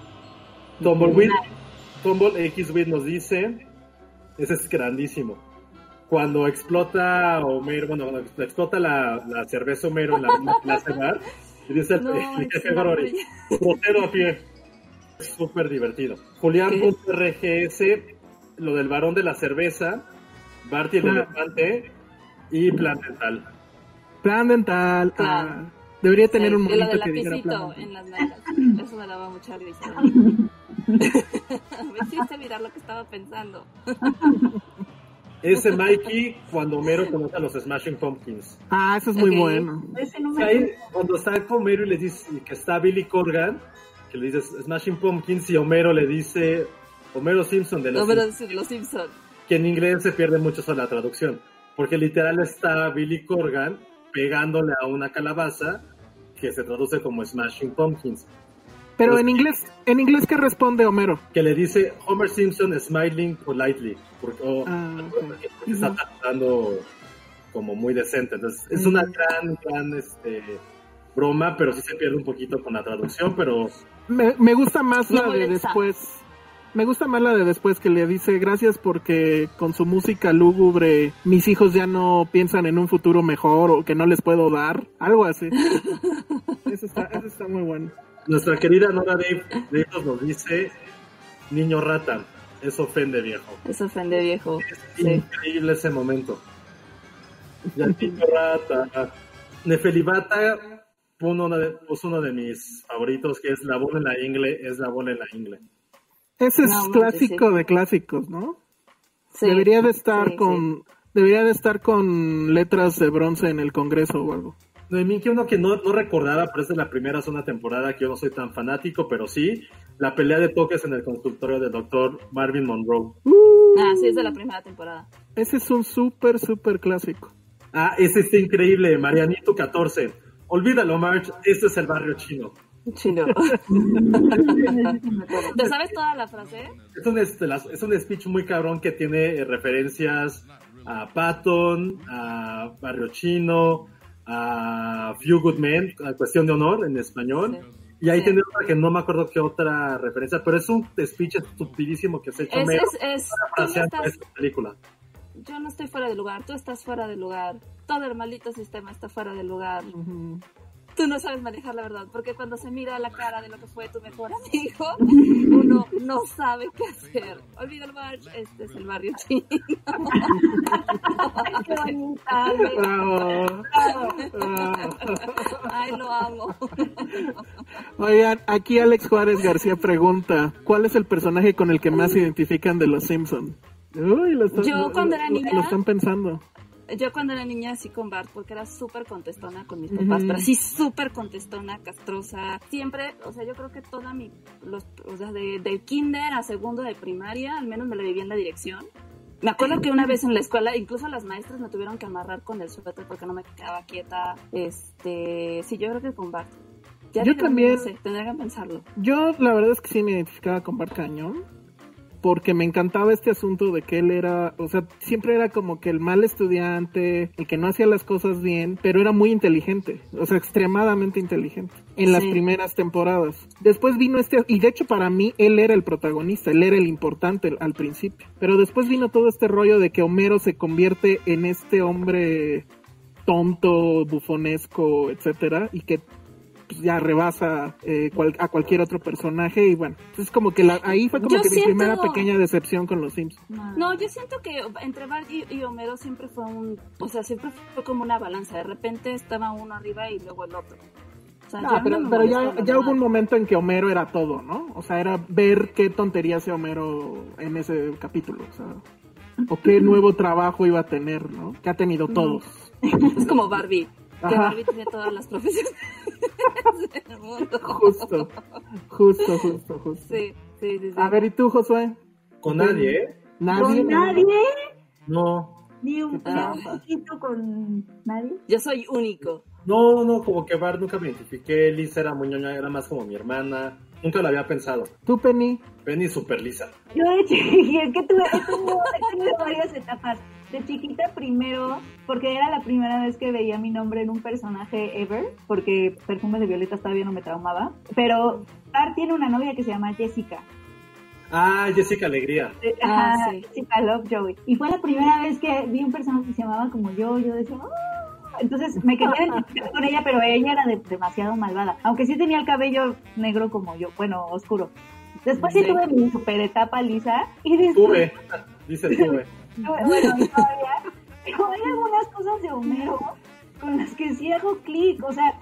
Tumble XWIT nos dice, ese es grandísimo, cuando explota Homero, cuando explota la cerveza Homero en la misma clase bar, y dice el jefe Gorori, rotero a pie. Es súper divertido. Julián.rgs, lo del varón de la cerveza, Bart y el elefante, y Plan Dental. Plan Dental. Debería tener un momento que dijera Plan en las nalgas. Eso me daba mucha risa. Me hiciste mirar lo que estaba pensando. Ese Mikey, cuando Homero conoce a los Smashing Pumpkins. Eso es muy bueno. Ahí, cuando está con Homero y le dice que está Billy Corgan, que le dice Smashing Pumpkins, y Homero le dice Homero Simpson de los Simpsons. Que en inglés se pierde mucho la traducción, porque literal está Billy Corgan, pegándole a una calabaza que se traduce como Smashing Pumpkins. Pero en inglés, ¿qué responde Homero? Que le dice Homer Simpson smiling politely, porque está tratando como muy decente. Entonces es una gran broma, pero sí se pierde un poquito con la traducción, pero... Me gusta más la de después. Me gusta más la de después, que le dice gracias porque con su música lúgubre mis hijos ya no piensan en un futuro mejor o que no les puedo dar. Algo así. Eso está muy bueno. Nuestra querida Nora Dave nos dice, niño rata, eso ofende viejo. Eso ofende viejo. Es increíble ese momento. Ya niño rata. Nefelibata puso uno de mis favoritos, que es la bola en la ingle, es la bola en la ingle. Ese es clásico de clásicos, ¿no? Sí, debería de estar con letras de bronce en el Congreso o algo. De mí que uno que no recordaba, pero es de la primera segunda temporada, que yo no soy tan fanático, pero sí, la pelea de toques en el consultorio del Dr. Marvin Monroe. Sí, es de la primera temporada. Ese es un súper clásico. Ese está increíble, Marianito 14. Olvídalo, Marge, este es el barrio chino. Chino. ¿Te sabes toda la frase? Es un speech muy cabrón que tiene referencias a Patton, a Barrio Chino, a Few Good Men, a Cuestión de Honor en español. Sí. Y ahí tiene otra que no me acuerdo qué otra referencia, pero es un speech estupidísimo que se ha hecho esta película. Yo no estoy fuera de lugar, tú estás fuera de lugar, todo el maldito sistema está fuera de lugar. Uh-huh. Tú no sabes manejar la verdad, porque cuando se mira la cara de lo que fue tu mejor amigo, uno no sabe qué hacer. Olvida el Marge, este es el barrio chino. ¡Qué bonita! Bravo. ¡Ay, lo amo! Oigan, aquí Alex Juárez García pregunta, ¿cuál es el personaje con el que más se identifican de Los Simpson? Yo cuando era niña... Lo están pensando. Yo cuando era niña así con Bart, porque era súper contestona con mis papás, pero así súper contestona, castrosa. Siempre, o sea, yo creo que toda del kinder a segundo de primaria, al menos me la viví en la dirección. Me acuerdo que una vez en la escuela, incluso las maestras me tuvieron que amarrar con el suéter porque no me quedaba quieta. Sí, yo creo que con Bart. Yo también. No sé, tendría que pensarlo. Yo la verdad es que sí me identificaba con Bart cañón. Porque me encantaba este asunto de que él era, o sea, siempre era como que el mal estudiante, el que no hacía las cosas bien, pero era muy inteligente, o sea, extremadamente inteligente en las primeras temporadas. Después vino y de hecho para mí él era el protagonista, él era el importante al principio, pero después vino todo este rollo de que Homero se convierte en este hombre tonto, bufonesco, etcétera, y que pues ya rebasa a cualquier otro personaje y bueno, es como que ahí fue como mi primera pequeña decepción con los Simpsons. No, yo siento que entre Bart y Homero siempre fue siempre fue como una balanza, de repente estaba uno arriba y luego el otro. O sea, pero ya hubo un momento en que Homero era todo, ¿no? O sea, era ver qué tontería hacía Homero en ese capítulo, o sea, o qué nuevo trabajo iba a tener, ¿no? Que ha tenido todos. Es como Barbie. Que Barbie tiene todas las profesiones del mundo. Justo. Sí. A ver, ¿y tú, Josué? ¿Con nadie? ¿Nadie? ¿Con nadie? No. ¿Ni un poquito con nadie? Yo soy único. No, como que Bart nunca me identifiqué. Lisa era muy ñoña, era más como mi hermana. Nunca lo había pensado. ¿Tú, Penny? Penny super lisa. Yo de chiquita, es que tuve varias etapas. De chiquita primero, porque era la primera vez que veía mi nombre en un personaje ever, porque Perfumes de Violetas todavía no me traumaba. Pero Bart tiene una novia que se llama Jessica. Jessica Alegría. Sí. Jessica Lovejoy. Y fue la primera vez que vi un personaje que se llamaba como yo decía... Entonces me quería identificar con ella, pero ella era demasiado malvada. Aunque sí tenía el cabello negro como yo, bueno, oscuro. Después sí tuve mi super etapa lisa. Y después... Tuve. Bueno, todavía. Pero hay algunas cosas de Homero con las que sí hago clic. O sea,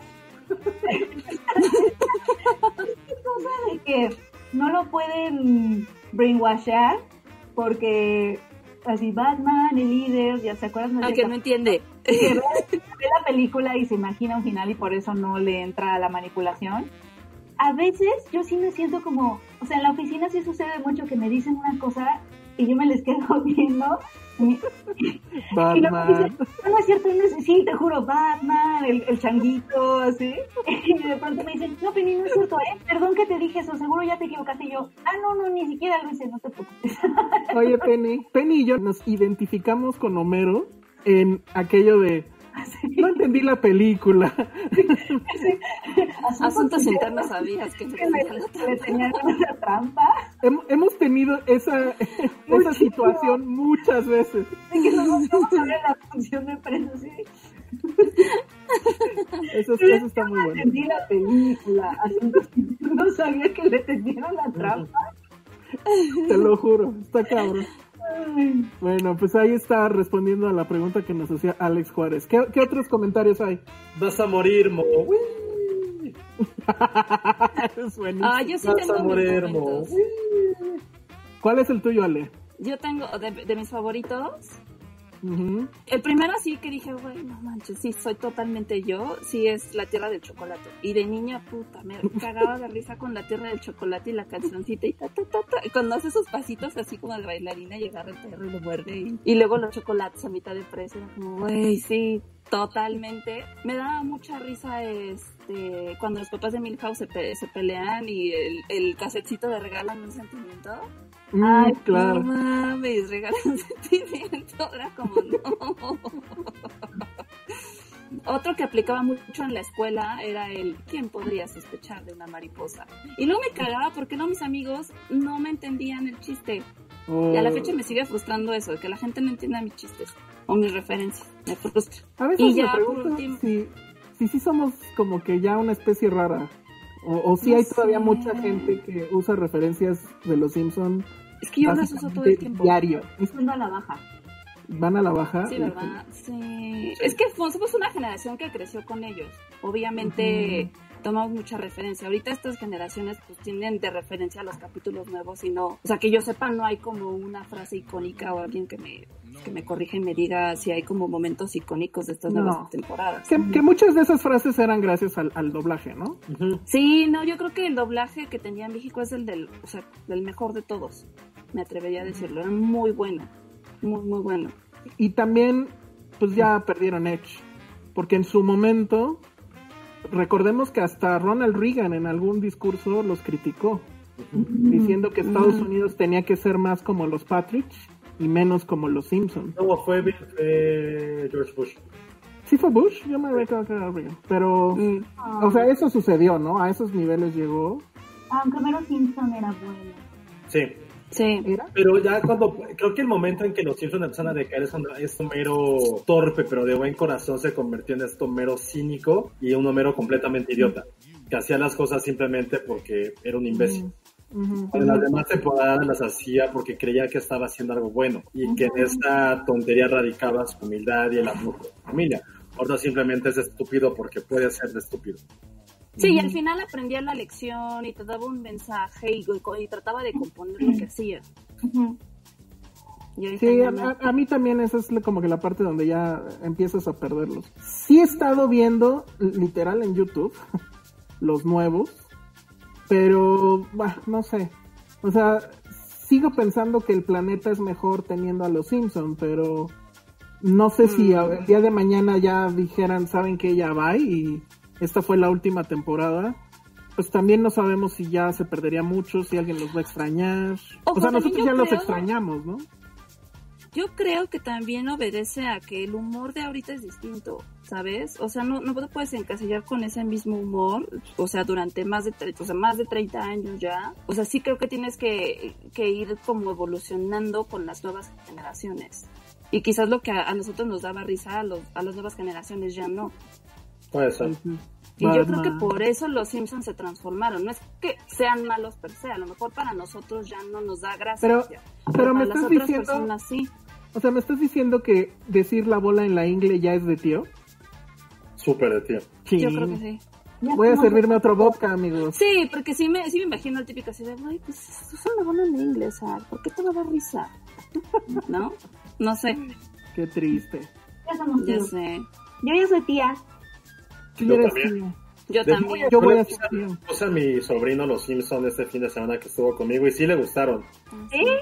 cosa de que no lo pueden brainwashar porque así Batman, el líder, ya se acuerdan. Que no entiende. Que ve la película y se imagina un final y por eso no le entra a la manipulación. A veces yo sí me siento como, o sea, en la oficina sí sucede mucho que me dicen una cosa y yo me les quedo viendo. Batman. Y luego dice, no es cierto, no es, sí, te juro, Batman, el changuito, así. Y de pronto me dicen, no, Penny, no es cierto, perdón que te dije eso, seguro ya te equivocaste. Y yo, no, ni siquiera lo hice, no te preocupes. Oye, Penny y yo nos identificamos con Homero en aquello de, no entendí la película. Sí. Asuntos internos sabías que le tenían una trampa. Hemos tenido esa situación muchas veces. Es que no vamos a ver la función de prensa, sí. Eso está muy bueno. Entendí la película, asuntos internos, no sabía que le tenían la trampa. Te lo juro, está cabrón. Bueno, pues ahí está respondiendo a la pregunta que nos hacía Alex Juárez. ¿Qué otros comentarios hay? Vas a morir, Mo. Es buenísimo. Yo sí Vas tengo a morir, mis Mo. momentos. ¿Cuál es el tuyo, Ale? Yo tengo, de mis favoritos, Uh-huh. el primero sí que dije, güey, no manches, sí, soy totalmente yo, sí es La Tierra del Chocolate. Y de niña, puta, me cagaba de risa con La Tierra del Chocolate y la cancioncita y ta. Y cuando hace esos pasitos así como de bailarina y agarra el perro y lo muerde y luego los chocolates a mitad de precio, era como, güey, sí, totalmente. Me daba mucha risa cuando los papás de Milhouse se pelean y el casetcito de Regalan un Sentimiento. Ay, claro. No mames, Regalan un Sentimiento, era como no. Otro que aplicaba mucho en la escuela era ¿quién podría sospechar de una mariposa? Y luego me cagaba porque mis amigos no me entendían el chiste. Y a la fecha me sigue frustrando eso, de que la gente no entienda mis chistes o mis referencias. Me frustra. A veces y me ya pregunto por último, si somos como que ya una especie rara. O si hay todavía mucha gente que usa referencias de los Simpsons. Es que yo las uso todo el tiempo. Diario. Van a la baja. ¿Van a la baja? Sí, ¿verdad? Sí. Es que somos una generación que creció con ellos. Obviamente tomamos mucha referencia. Ahorita estas generaciones pues tienen de referencia a los capítulos nuevos y no... O sea, que yo sepa, no hay como una frase icónica o alguien que me corrija y me diga si hay como momentos icónicos de estas nuevas temporadas. Que muchas de esas frases eran gracias al doblaje, ¿no? Uh-huh. Sí, no, yo creo que el doblaje que tenía en México es el del mejor de todos. Me atrevería a decirlo. Era muy bueno. Muy, muy bueno. Y también, pues ya perdieron Edge. Porque en su momento, recordemos que hasta Ronald Reagan en algún discurso los criticó. Diciendo que Estados Unidos tenía que ser más como los Patriots y menos como los Simpsons. No, fue George Bush. Sí fue Bush, yo me recuerdo que era Reagan. Pero, o sea, eso sucedió, ¿no? A esos niveles llegó. Aunque Homero Simpson era bueno. Sí. Sí. Pero ya creo que el momento en que los Simpsons empezaron a decaer es Homero torpe, pero de buen corazón, se convirtió en Homero cínico y un Homero completamente idiota, que hacía las cosas simplemente porque era un imbécil. En las demás temporadas las hacía porque creía que estaba haciendo algo bueno y que en esta tontería radicaba su humildad y el amor por su familia. Ahora simplemente es estúpido porque puede ser de estúpido. Sí, y al final aprendía la lección y te daba un mensaje y trataba de componer lo que hacía. Sí, a mí también esa es como que la parte donde ya empiezas a perderlos. Sí he estado viendo, literal en YouTube, los nuevos, pero, no sé. O sea, sigo pensando que el planeta es mejor teniendo a los Simpsons, pero no sé si el día de mañana ya dijeran, saben que ya va y esta fue la última temporada, pues también no sabemos si ya se perdería mucho, si alguien los va a extrañar. O sea, nosotros ya los extrañamos, ¿no? Yo creo que también obedece a que el humor de ahorita es distinto, ¿sabes? O sea, no te puedes encasillar con ese mismo humor, o sea, durante más de 30 años ya. O sea, sí creo que tienes que ir como evolucionando con las nuevas generaciones. Y quizás lo que a nosotros nos daba risa, a las nuevas generaciones ya no. Puede ser. Y yo creo que por eso los Simpsons se transformaron. No es que sean malos per se, a lo mejor para nosotros ya no nos da gracia. Pero me para estás las otras diciendo, personas sí. O sea, ¿me estás diciendo que decir la bola en la ingle ya es de tío? Súper de tío. Sí. Yo creo que sí. Voy a servirme otro vodka, amigos. Sí, porque sí me imagino el típico así de, ay, pues esto es una bola en inglés, ¿por qué te va a dar risa? ¿No? No sé. Qué triste. Ya somos tíos. Ya sé. Yo ya soy tía. Yo también. Yo también. Yo voy a ser tío. Puse a mi sobrino los Simpsons este fin de semana que estuvo conmigo y sí le gustaron. ¿Sí?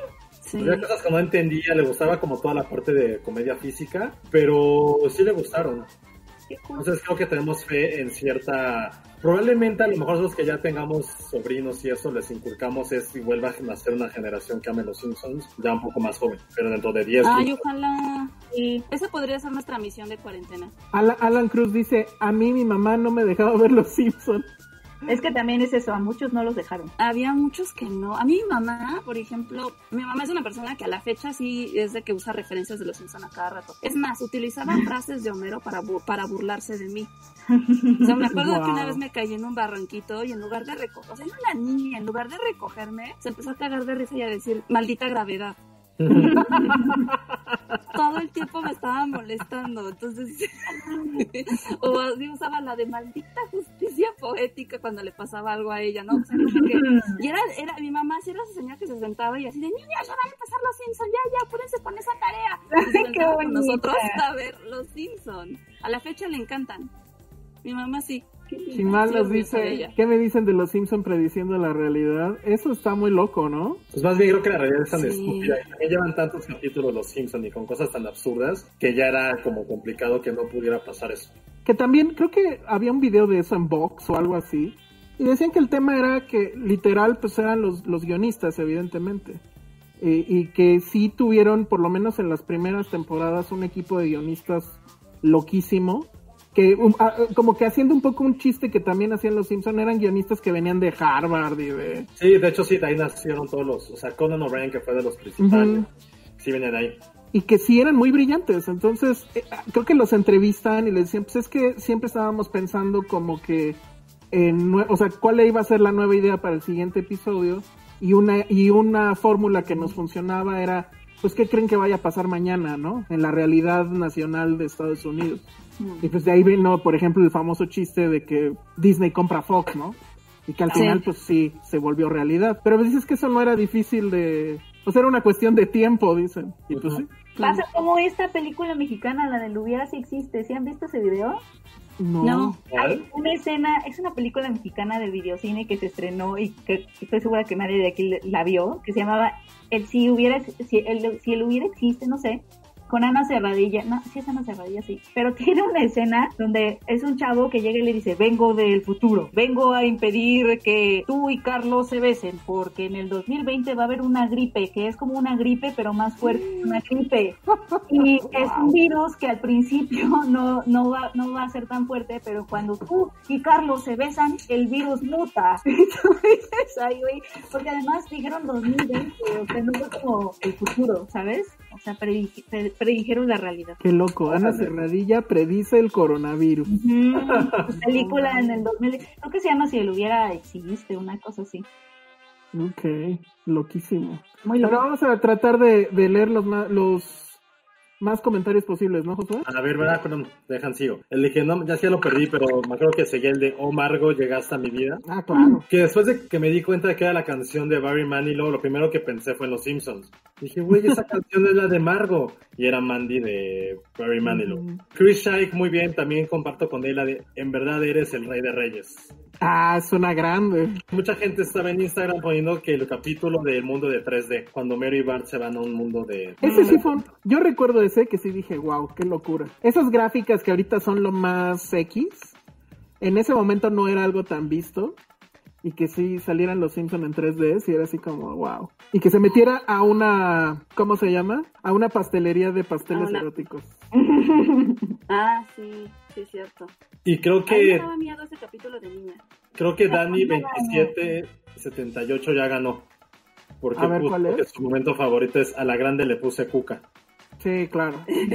Sí. Había cosas que no entendía, le gustaba como toda la parte de comedia física, pero sí le gustaron. Entonces creo que tenemos fe en cierta... Probablemente a lo mejor los que ya tengamos sobrinos y eso les inculcamos es y vuelva a nacer una generación que ame los Simpsons, ya un poco más joven, pero dentro de 10 Ay, ojalá. Sí. Esa podría ser nuestra misión de cuarentena. Alan Cruz dice, a mí mi mamá no me dejaba ver los Simpsons. Es que también es eso, a muchos no los dejaron. Había muchos que no. A mí mi mamá, por ejemplo, mi mamá es una persona que a la fecha sí es de que usa referencias de los Simpsons a cada rato. Es más, utilizaba frases de Homero para burlarse de mí. O sea, me acuerdo que una vez me caí en un barranquito y en lugar de recoger, o sea, era una niña, en lugar de recogerme, se empezó a cagar de risa y a decir, maldita gravedad. Todo el tiempo me estaba molestando, entonces o así usaba la de maldita justicia poética cuando le pasaba algo a ella, ¿no? O sea, como que, y era mi mamá sí era esa señora que se sentaba y así de niñas, ya van a empezar los Simpsons, ya, apúrense con esa tarea. Y se sentaba con nosotros a ver los Simpsons. A la fecha le encantan. Mi mamá sí. Chimal nos dice, ¿qué me dicen de los Simpson prediciendo la realidad? Eso está muy loco, ¿no? Pues más bien creo que la realidad es tan estúpida y también llevan tantos capítulos los Simpson y con cosas tan absurdas que ya era como complicado que no pudiera pasar eso. Que también creo que había un video de eso en Vox o algo así y decían que el tema era que literal pues eran los guionistas evidentemente y que sí tuvieron por lo menos en las primeras temporadas un equipo de guionistas loquísimo que como que haciendo un poco un chiste que también hacían los Simpson, eran guionistas que venían de Harvard y de... Sí, de hecho sí, de ahí nacieron todos los... O sea, Conan O'Brien, que fue de los principales, sí venían de ahí. Y que sí eran muy brillantes, entonces creo que los entrevistan y les decían, pues es que siempre estábamos pensando como que... o sea, ¿cuál iba a ser la nueva idea para el siguiente episodio? Y una fórmula que nos funcionaba era, pues, ¿qué creen que vaya a pasar mañana, no? En la realidad nacional de Estados Unidos. Y pues de ahí vino, por ejemplo, el famoso chiste de que Disney compra Fox, ¿no? Y que al final, pues sí, se volvió realidad. Pero pues dices que eso no era difícil de... O sea, era una cuestión de tiempo, dicen. Y pues sí. Claro. Pasa como esta película mexicana, la del Hubiera si existe. ¿Sí han visto ese video? No. Hay una escena, es una película mexicana de videocine que se estrenó y que estoy segura que nadie de aquí la vio, que se llamaba Si el Hubiera existe, no sé, con Ana Serradilla, no, sí es Ana Serradilla, sí, pero tiene una escena donde es un chavo que llega y le dice, vengo del futuro, vengo a impedir que tú y Carlos se besen, porque en el 2020 va a haber una gripe, que es como una gripe, pero más fuerte, una gripe, y es un virus que al principio no va a ser tan fuerte, pero cuando tú y Carlos se besan, el virus muta. Entonces, ay, güey, porque además dijeron 2020, o sea, no fue como el futuro, ¿sabes? O sea, predijeron la realidad. Qué loco, Ana Serradilla predice el coronavirus. Película en el 2000, creo que se llama Si el Hubiera existe, una cosa así. Ok, loquísimo. Muy loco. Pero vamos a tratar de leer los más comentarios posibles, ¿no, Josué? A ver, ¿verdad? Perdón, dejan sigo. El de que no, ya lo perdí, pero me acuerdo que seguía el de Oh Margo, llegaste a mi vida. Ah, claro. Que después de que me di cuenta de que era la canción de Barry Manilow, lo primero que pensé fue en Los Simpsons. Dije, güey, esa canción es la de Margo. Y era Mandy de Barry Manilow. Chris Shaik, muy bien, también comparto con él la de En verdad eres el rey de reyes. Ah, suena grande. Mucha gente estaba en Instagram poniendo que el capítulo del mundo de 3D, cuando Mary y Bart se van a un mundo de... Ese sí fue... Yo recuerdo ese que sí dije, wow, qué locura. Esas gráficas que ahorita son lo más X, en ese momento no era algo tan visto. Y que sí salieran los Simpsons en 3D, sí era así como, wow. Y que se metiera a una... ¿Cómo se llama? A una pastelería de pasteles eróticos. Ah, sí, sí es cierto. Y creo que... A mí me daba miedo ese capítulo de niña. Creo que Dani 2778 ya ganó. Porque, a ver, ¿cuál es? Porque su momento favorito es A la grande le puse cuca. Sí, claro.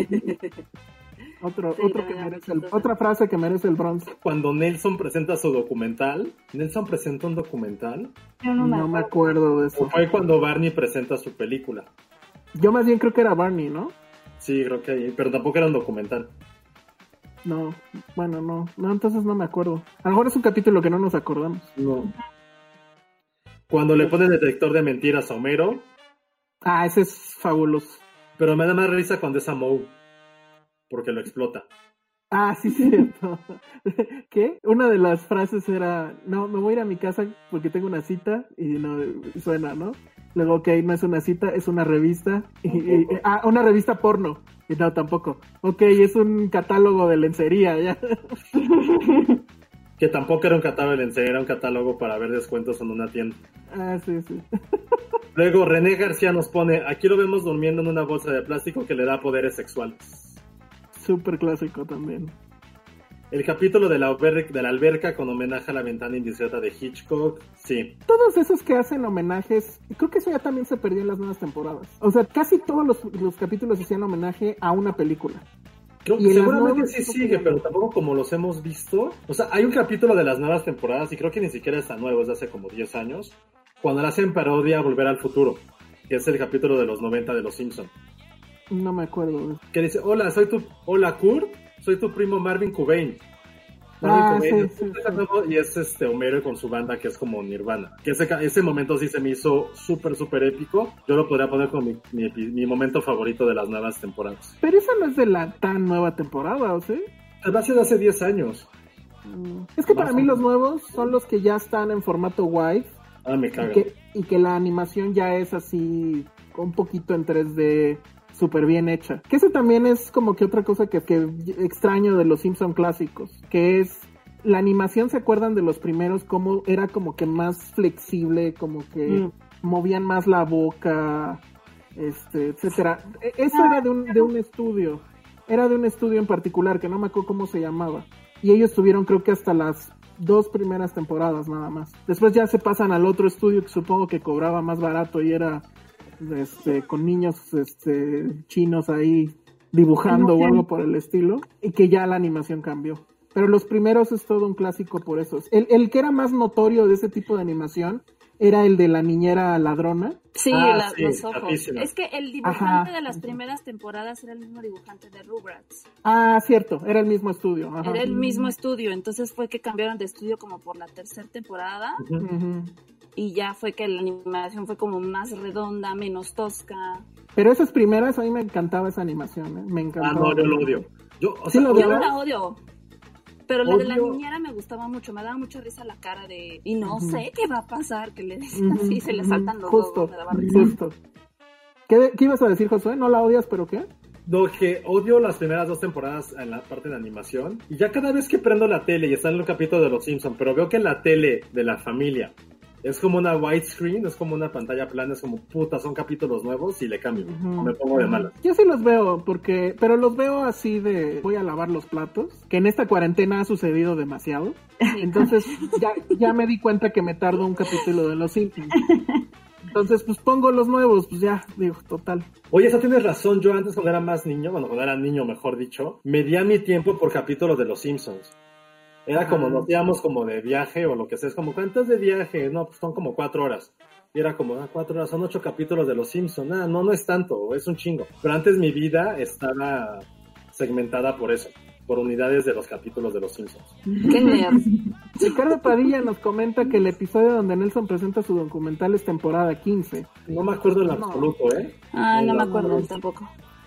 Otra frase que merece el bronce. Cuando Nelson presenta su documental, ¿Nelson presenta un documental? Yo no me acuerdo de eso. O fue cuando Barney presenta su película. Yo más bien creo que era Barney, ¿no? Sí, creo que ahí, pero tampoco era un documental. No, bueno, no, entonces no me acuerdo. A lo mejor es un capítulo que no nos acordamos. No. Cuando le pone el detector de mentiras a Homero. Ah, ese es fabuloso. Pero me da más risa cuando es a Moe, porque lo explota. Ah, sí, cierto. ¿Qué? Una de las frases era, no, me voy a ir a mi casa porque tengo una cita y no suena, ¿no? Luego, ok, no es una cita, es una revista. Una revista porno. Y no, tampoco. Ok, es un catálogo de lencería, ya. Que tampoco era un catálogo de lencería, era un catálogo para ver descuentos en una tienda. Sí. Luego René García nos pone, aquí lo vemos durmiendo en una bolsa de plástico que le da poderes sexuales. Súper clásico también. El capítulo de la alberca con homenaje a La ventana indiscreta de Hitchcock, sí. Todos esos que hacen homenajes, creo que eso ya también se perdió en las nuevas temporadas. O sea, casi todos los capítulos hacían homenaje a una película. Creo que seguramente sí sigue, pero tampoco como los hemos visto. O sea, hay un capítulo de las nuevas temporadas, y creo que ni siquiera está nuevo, es de hace como 10 años, cuando le hacen parodia a Volver al Futuro, que es el capítulo de los 90 de Los Simpson. No me acuerdo. Que dice, hola Kurt, soy tu primo Marvin Cobain. Sí. Y es Homero con su banda, que es como Nirvana. Que ese momento sí se me hizo súper, súper épico. Yo lo podría poner como mi momento favorito de las nuevas temporadas. Pero esa no es de la tan nueva temporada, ¿o sí? Va a ser de hace 10 años. Es que para mí los nuevos son los que ya están en formato wide. Me caga. Y que la animación ya es así, un poquito en 3D, súper bien hecha. Que eso también es como que otra cosa que extraño de los Simpson clásicos, que es la animación. ¿Se acuerdan de los primeros? Cómo era como que más flexible, como que movían más la boca, etcétera. Eso era de un estudio. Era de un estudio en particular, que no me acuerdo cómo se llamaba. Y ellos tuvieron, creo que hasta las 2 primeras temporadas nada más. Después ya se pasan al otro estudio que supongo que cobraba más barato y era con niños chinos ahí dibujando o algo por el estilo, y que ya la animación cambió. Pero los primeros es todo un clásico por eso. El que era más notorio de ese tipo de animación era el de la niñera ladrona. Sí, los ojos. Capísima. Es que el dibujante de las primeras temporadas era el mismo dibujante de Rugrats. Cierto, era el mismo estudio. Era el mismo estudio, entonces fue que cambiaron de estudio como por la 3ª temporada. Y ya fue que la animación fue como más redonda, menos tosca. Pero esas primeras, a mí me encantaba esa animación, ¿eh? Me encantaba. No, yo lo odio. Yo no la odio. Pero la de la niñera me gustaba mucho, me daba mucha risa la cara de... Y no sé qué va a pasar, que le decía así, se le saltan los ojos, me daba risa. Justo. ¿Qué ibas a decir, Josué? ¿No la odias, pero qué? No, que odio las primeras 2 temporadas en la parte de animación. Y ya cada vez que prendo la tele y está en un capítulo de Los Simpson, pero veo que la tele de la familia es como una widescreen, es como una pantalla plana, es como puta, son capítulos nuevos y le cambio. Me pongo de malas. Yo sí los veo, pero los veo así de voy a lavar los platos, que en esta cuarentena ha sucedido demasiado. Entonces ya me di cuenta que me tardo un capítulo de Los Simpsons. Entonces, pues pongo los nuevos, pues ya, digo, total. Oye, esa tienes razón, yo antes cuando era más niño, cuando era niño mejor dicho, medía mi tiempo por capítulos de Los Simpsons. Era como, nos íbamos como de viaje o lo que sea, es como, ¿cuántos de viaje? No, pues son como 4 horas. Y era como, 4 horas, son 8 capítulos de Los Simpsons. No es tanto, es un chingo. Pero antes mi vida estaba segmentada por eso, por unidades de los capítulos de Los Simpsons. ¡Qué nerd! Ricardo Padilla nos comenta que el episodio donde Nelson presenta su documental es temporada 15. No me acuerdo en absoluto, ¿eh? No me acuerdo tampoco.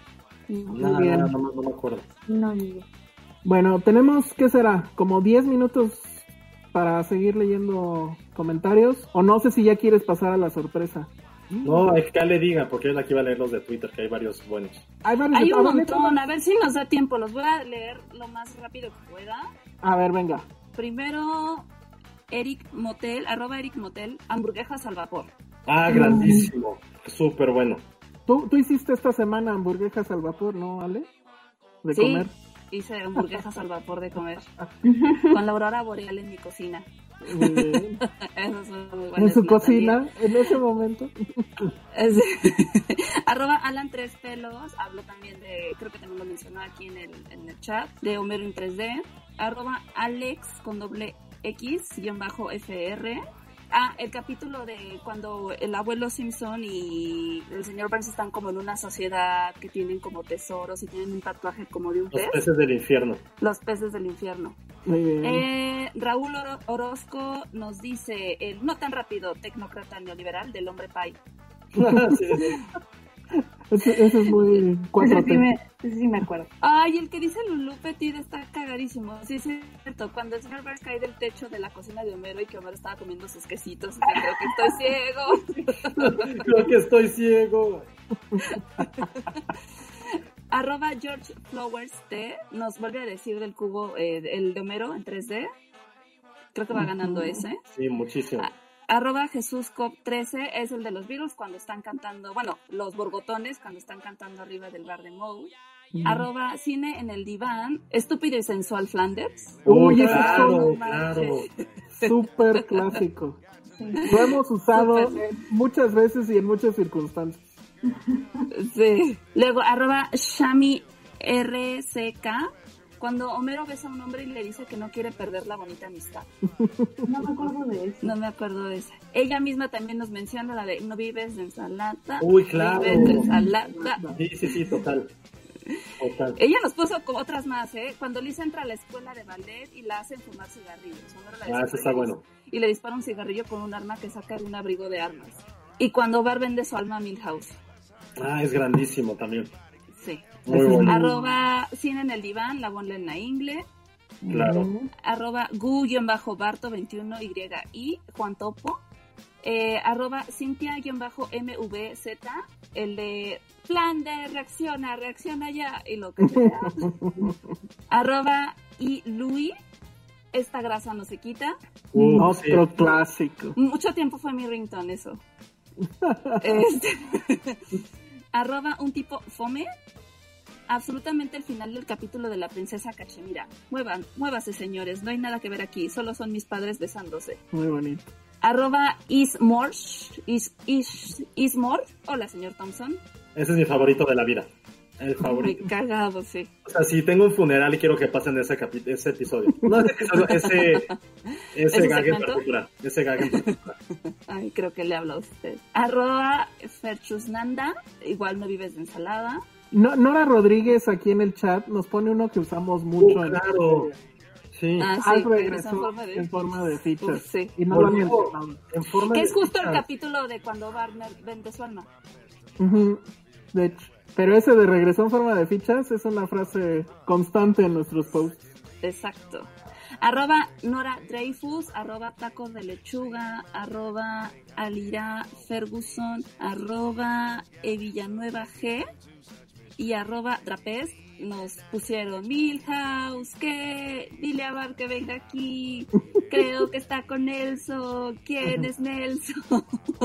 Muy bien. No me acuerdo. No, ni idea. Bueno, tenemos, ¿qué será? Como 10 minutos para seguir leyendo comentarios. O no sé si ya quieres pasar a la sorpresa. No, es que le diga, porque es la que iba a leer los de Twitter, que hay varios buenos. Hay un montón, a ver si nos da tiempo. Los voy a leer lo más rápido que pueda. A ver, venga. Primero, Eric Motel, @EricMotel, hamburguesas al vapor. Grandísimo, súper bueno. ¿Tú hiciste esta semana hamburguesas al vapor, ¿no, Ale? De comer. Hice hamburguesas al vapor de comer. Con la aurora boreal en mi cocina. Muy bien. Eso es muy bueno. En su cocina, en ese momento. @Alan3pelos, hablo también de, creo que también lo mencionó aquí en el chat, de Homero en 3D. @Alex con doble X_FR. El capítulo de cuando el abuelo Simpson y el señor Burns están como en una sociedad que tienen como tesoros y tienen un tatuaje como de un pez. Los peces del infierno. Los peces del infierno. Muy bien. Raúl Orozco nos dice el no tan rápido tecnócrata neoliberal del hombre pay. Sí. Ese es muy 4T. Ese sí me acuerdo. Ay, el que dice Lulú Petit está cagadísimo. Sí, es cierto. Cuando el señor Burns cae del techo de la cocina de Homero y que Homero estaba comiendo sus quesitos. O sea, creo que estoy ciego. Creo que estoy ciego. @George Flowers T nos vuelve a decir del cubo, el de Homero en 3D. Creo que va ganando ese. Sí, muchísimo. @JesusCop13 es el de los Beatles cuando están cantando, bueno, los borbotones cuando están cantando arriba del bar de Moe. @Cine en el diván, estúpido y sensual Flanders. Uy, claro. Súper clásico. Lo hemos usado muchas veces y en muchas circunstancias. Sí. Luego @ShamiRCK, cuando Homero besa a un hombre y le dice que no quiere perder la bonita amistad. No me acuerdo de eso. No me acuerdo de esa. Ella misma también nos menciona la de no vives de ensalada. Uy, claro. Vives de ensalada. Sí, total. Ella nos puso como otras más, ¿eh? Cuando Lisa entra a la escuela de ballet y la hacen fumar cigarrillos. Eso está bueno. Y le dispara un cigarrillo con un arma que saca de un abrigo de armas. Y cuando Bart vende su alma a Milhouse. Es grandísimo también. Sí. Muy bueno. @Cine en el diván, la bonla en la ingle. Claro. @Gu-21y Juan Topo. @Cintia-MVZ, el de Flanders, reacciona ya, y lo que sea. @y Louis, esta grasa no se quita. Otro clásico. Mucho tiempo fue mi ringtone eso. @un tipo fome. Absolutamente el final del capítulo de la princesa Cachemira. Muévase, señores, no hay nada que ver aquí, solo son mis padres besándose. Muy bonito. @Ismorsh. Hola, señor Thompson. Ese es mi favorito de la vida. El favorito. Muy cagado, sí. O sea, si tengo un funeral y quiero que pasen ese episodio. No ese episodio, ese gag en particular. Ese gag en particular. Ay, creo que le habla a usted. @Ferchusnanda, igual no vives de ensalada. Nora Rodríguez aquí en el chat nos pone uno que usamos mucho. Claro. Sí. Al regreso en forma de fichas. Sí. Y no lo mencionamos. Que es justo el capítulo de cuando Barner vende su alma. De hecho. Pero ese de regresó en forma de fichas es una frase constante en nuestros posts. Exacto. @Nora Dreyfus, @Tacos de Lechuga, @Alira Ferguson, @Villanueva G y @Drapez nos pusieron Milhouse, que dile a Bar que venga aquí, creo que está con Nelson, ¿quién es Nelson?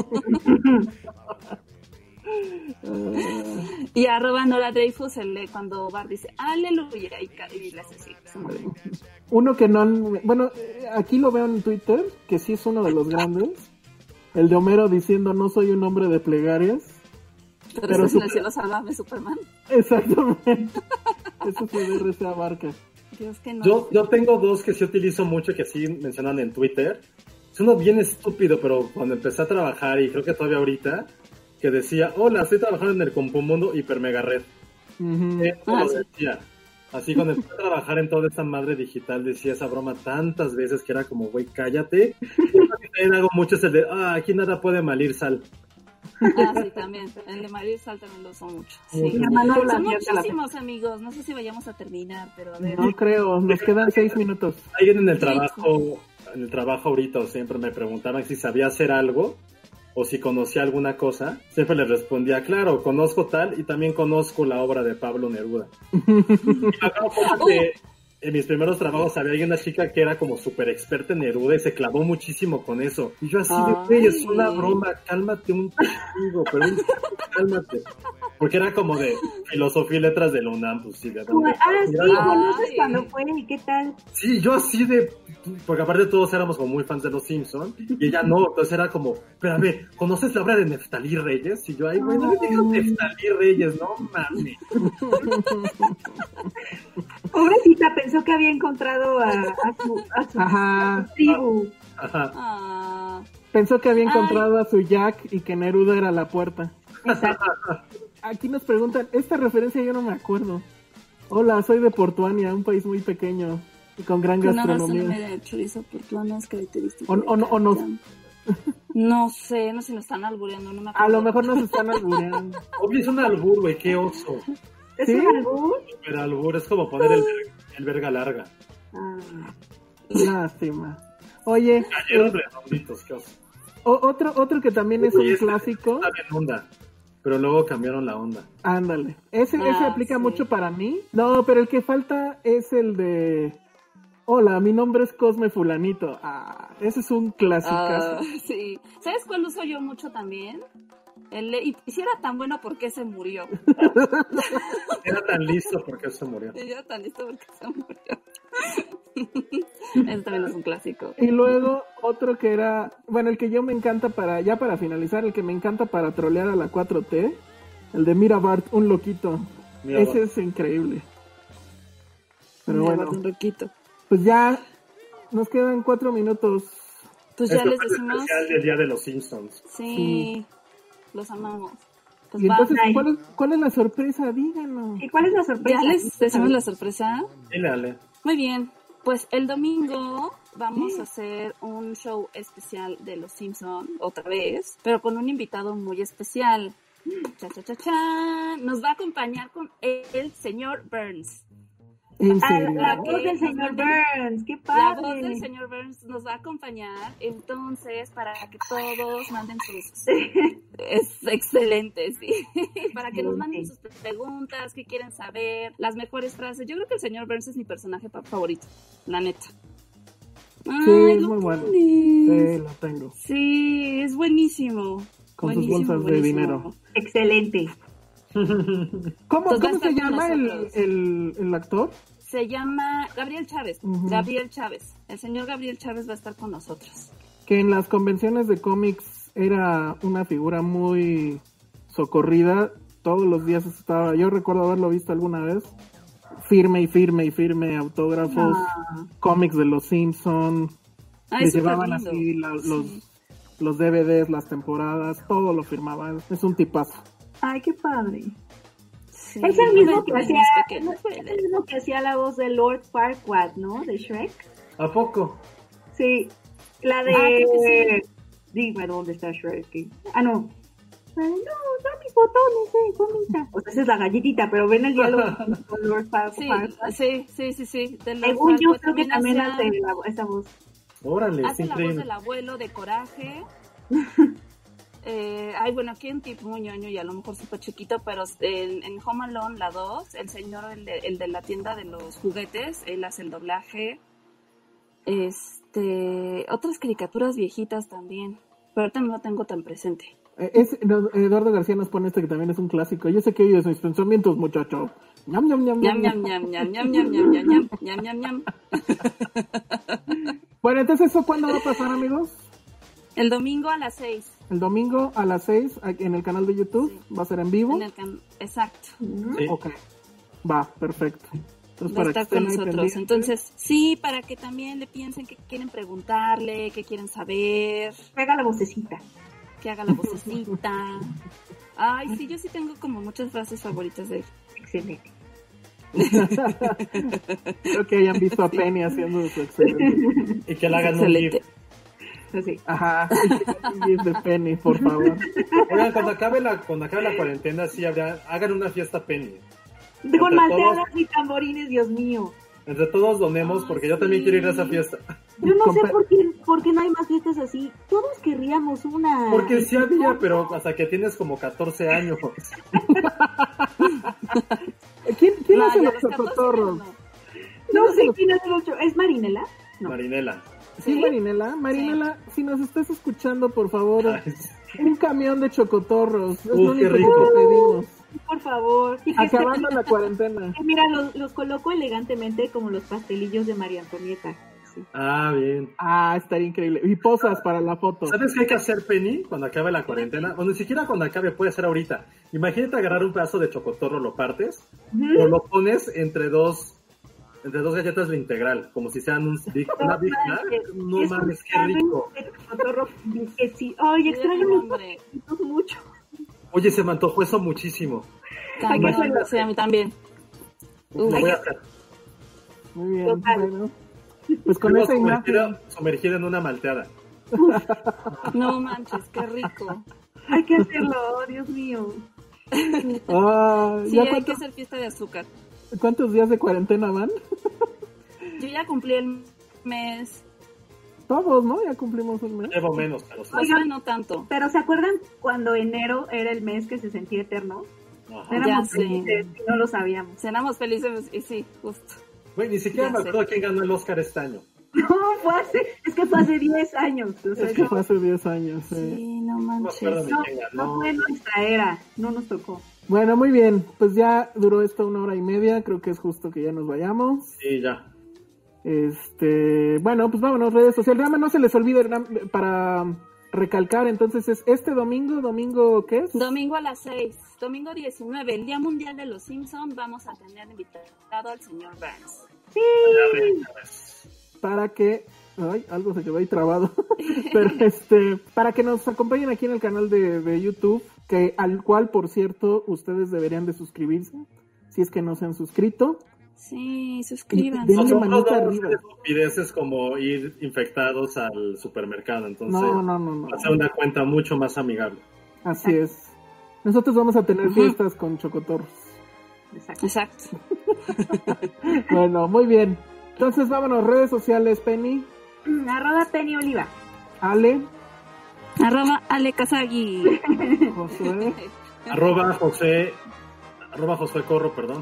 Y @Nora Dreyfus, cuando Bart dice aleluya y le hace así. Uno que no bueno, aquí lo veo en Twitter, que sí es uno de los grandes, el de Homero diciendo no soy un hombre de plegarias, pero si en el cielo salvame Superman. Exactamente. Eso se abarca. Dios, que no. Yo tengo dos que sí utilizo mucho, que sí mencionan en Twitter. Es uno bien estúpido, pero cuando empecé a trabajar, y creo que todavía ahorita, que decía, hola, estoy trabajando en el Compumundo Hiper Mega Red. Lo decía. Así cuando empecé a trabajar en toda esta madre digital, decía esa broma tantas veces que era como, güey, cállate. Y también hago mucho es el de, aquí nada puede malir sal. Sí, también. El de Marir Sal también lo uso mucho. Sí. Son muchísimos, amigos. No sé si vayamos a terminar, pero a ver. No creo, nos quedan 6 minutos. Alguien en el trabajo ahorita siempre me preguntaban si sabía hacer algo o si conocía alguna cosa. Siempre les respondía, claro, conozco tal y también conozco la obra de Pablo Neruda. Y me acuerdo que en mis primeros trabajos había una chica que era como súper experta en Neruda y se clavó muchísimo con eso. Y yo así de, es una broma, cálmate un chingo, pero cálmate. Porque era como de filosofía y letras de la UNAM, pues sí, de dónde. ¿Conoces cuando fue y qué tal? Sí, yo así de, porque aparte todos éramos como muy fans de los Simpsons, y ella no, entonces era como, espérame, ¿conoces la obra de Neftalí Reyes? Y yo, ay, bueno, me digas Neftalí Reyes, no mames. Pobrecita, pensó que había encontrado a su tribu. Pensó que había encontrado a su Jack y que Neruda era la puerta. Exacto. Aquí nos preguntan, esta referencia yo no me acuerdo. Hola, soy de Portuania, un país muy pequeño y con gran gastronomía. Una de chorizo portuano es característica. No sé si nos están albureando, no me acuerdo. A lo mejor nos están albureando. Obvio, es un albur, güey, qué oso. ¿Es ¿Sí? un albur? Pero albur es como poner el verga larga. Lástima. Oye, Cayeron redonditos, qué oso. otro que también es un Oye, clásico. Está bien onda, pero luego cambiaron la onda. Ándale. Ese aplica mucho para mí. No, pero el que falta es el de... Hola, mi nombre es Cosme Fulanito. Ese es un clásico. Sí. ¿Sabes cuál uso yo mucho también? Y si era tan bueno, ¿por qué se murió? Era tan listo, ¿por qué se murió? Era tan listo, ¿por qué se murió? Ese también es un clásico. Y luego otro que era... Bueno, el que yo me encanta para finalizar, el que me encanta para trolear a la 4T. El de Mira Bart, un loquito. Ese es increíble. Pero Mira, bueno. Bart, un loquito. Pues ya nos quedan 4 minutos. Pues ya les decimos. Especial del Día de los Simpsons. Sí. Los amamos. Pues y entonces, ¿cuál es la sorpresa? Díganos. ¿Y cuál es la sorpresa? ¿Ya les decimos la sorpresa? Dale. Muy bien. Pues el domingo vamos a hacer un show especial de los Simpsons, otra vez, pero con un invitado muy especial. Cha, cha, cha, cha. Nos va a acompañar con el señor Burns. ¿En serio? La voz del señor Burns, qué padre. La voz del señor Burns nos va a acompañar, entonces, para que todos manden sus... Es excelente, sí. Para que nos manden sus preguntas, qué quieren saber, las mejores frases. Yo creo que el señor Burns es mi personaje favorito, la neta. Sí, es muy bueno. Sí, lo tengo. Sí, es buenísimo. Con sus bolsas de dinero. Excelente. ¿Cómo se llama el actor? Se llama Gabriel Chávez. Gabriel Chávez. El señor Gabriel Chávez va a estar con nosotros. Que en las convenciones de cómics era una figura muy socorrida. Todos los días estaba, yo recuerdo haberlo visto alguna vez, firme, autógrafos, cómics de los Simpson. Le llevaban así los DVDs, las temporadas, todo lo firmaba. Es un tipazo. Ay, qué padre. Sí, es el mismo que hacía la voz de Lord Farquaad, ¿no? De Shrek. ¿A poco? Sí. La de... Dime dónde está Shrek. No. No, da mis botones, comita. O sea, esa es la galletita, pero ven el diálogo con Lord Farquaad. Sí. Según yo creo que también hace esa voz. Órale, hace la voz del abuelo de Coraje. Bueno, aquí un tip muy ñoño y a lo mejor súper chiquito, pero en Home Alone, la 2, el señor, el de la tienda de los juguetes, él hace el doblaje. Otras caricaturas viejitas también, pero ahorita no lo tengo tan presente. Eduardo García nos pone que también es un clásico. Yo sé que oyes mis pensamientos, muchacho. Ñam, ñam, ñam, ñam, ñam, ñam, ñam, ñam, ñam, ñam, ñam, ñam, ñam. Bueno, entonces, ¿eso cuándo va a pasar, amigos? El domingo a las 6. El domingo a las 6 en el canal de YouTube. Sí. ¿Va a ser en vivo? Exacto. Sí. Ok. Va, perfecto. Entonces, va a estar con nosotros. Entonces, sí, para que también le piensen qué quieren preguntarle, qué quieren saber. Que haga la vocecita. Ay, sí, yo sí tengo como muchas frases favoritas de él. Excelente. Creo que hayan visto a Penny haciendo su excelente. Y que la hagan un GIF. Sí. Ajá, un GIF de Penny, por favor. Oigan, cuando acabe la cuarentena, sí hagan una fiesta Penny. Con malteadas y tamborines, Dios mío. Entre todos donemos, porque yo también quiero ir a esa fiesta. Yo no sé por qué no hay más fiestas así. Todos querríamos una... Porque sí había, pero hasta que tienes como 14 años. ¿Quién hace los chocotorros? No sé quién hace los chocotorros. ¿Es Marinela? No. Marinela. Sí, Marinela. Marinela, sí. Si nos estás escuchando, por favor, un camión de chocotorros. Es lo único que pedimos. Por favor. Acabando la cuarentena. Mira, los coloco elegantemente como los pastelillos de María Antonieta. Sí. Bien. Estaría increíble. Y posas para la foto. ¿Sabes qué hay que hacer, Penny, cuando acabe la cuarentena? O ni siquiera cuando acabe, puede ser ahorita. Imagínate agarrar un pedazo de chocotorro, lo partes, o lo pones entre dos galletas de integral, como si sean una Big Mac. No mames, qué rico. Ay, extraño mucho. Oye, se me antojó eso muchísimo. Sí, a mí también. Lo voy a hacer. Muy bien, bueno. Pues con esa imagen... Sumergida en una malteada. No manches, qué rico. Hay que hacerlo, Dios mío. Sí, hay que hacer fiesta de azúcar. ¿Cuántos días de cuarentena van? Yo ya cumplí el mes. Todos, ¿no? Ya cumplimos un mes. Llevo menos, pero sí. Oigan, no tanto. Pero ¿se acuerdan cuando enero era el mes que se sentía eterno? Ajá. Éramos felices y no lo sabíamos. Éramos felices y sí, justo. Güey, ni siquiera me acuerdo quién ganó el Oscar este año. No, fue hace 10 años. O sea, Es que fue hace 10 años, Sí, no manches. No fue nuestra era, no nos tocó. Bueno, muy bien, pues ya duró esto 1 hora y media, creo que es justo que ya nos vayamos. Sí, ya. Bueno, pues vámonos, redes sociales. Nada más no se les olvide para recalcar, entonces es este domingo, ¿qué es? Domingo a las 6, domingo 19, el Día Mundial de los Simpsons, vamos a tener invitado al señor Burns. Sí. Para que... Ay, algo se quedó ahí trabado. Pero para que nos acompañen aquí en el canal de YouTube, al cual, por cierto, ustedes deberían de suscribirse, si es que no se han suscrito. Sí, suscríbanse. Denle manita arriba. Estupideces como ir infectados al supermercado, entonces no. hacer una cuenta mucho más amigable. Así es. Nosotros vamos a tener fiestas con chocotorros. Exacto. Bueno, muy bien. Entonces vámonos, redes sociales, Penny. @Penny Oliva. Ale. @Ale Kazagi. Josué. Josué Corro, perdón.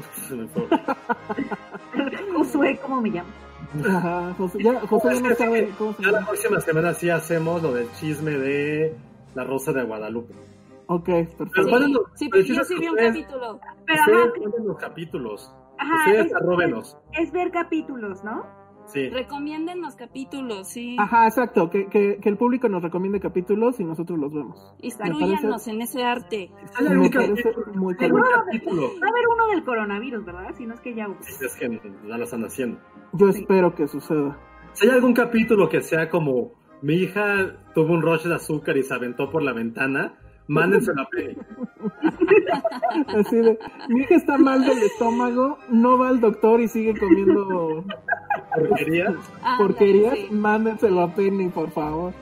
Josué, ¿cómo me llamo? Ajá, Josué ya no sabe cómo se llama. La próxima semana sí hacemos lo del chisme de La Rosa de Guadalupe. Ok, perfecto. Sí, pero yo sí vi un capítulo. Ustedes ponen los capítulos. Ajá, ustedes arróbenos. Es ver capítulos, ¿no? Sí. Recomienden los capítulos, sí. Ajá, exacto, que el público nos recomiende capítulos y nosotros los vemos. Instrúyanos en ese arte. Me parece muy correcto. Va a haber uno del coronavirus, ¿verdad? Si no es que ya hubo. Sí, es que ya lo están haciendo. Yo espero que suceda. Si hay algún capítulo que sea como mi hija tuvo un rush de azúcar y se aventó por la ventana, mándenselo a Penny. Así de, mi hija está mal del estómago, no va al doctor y sigue comiendo porquerías, sí. Mándenselo a Penny, por favor.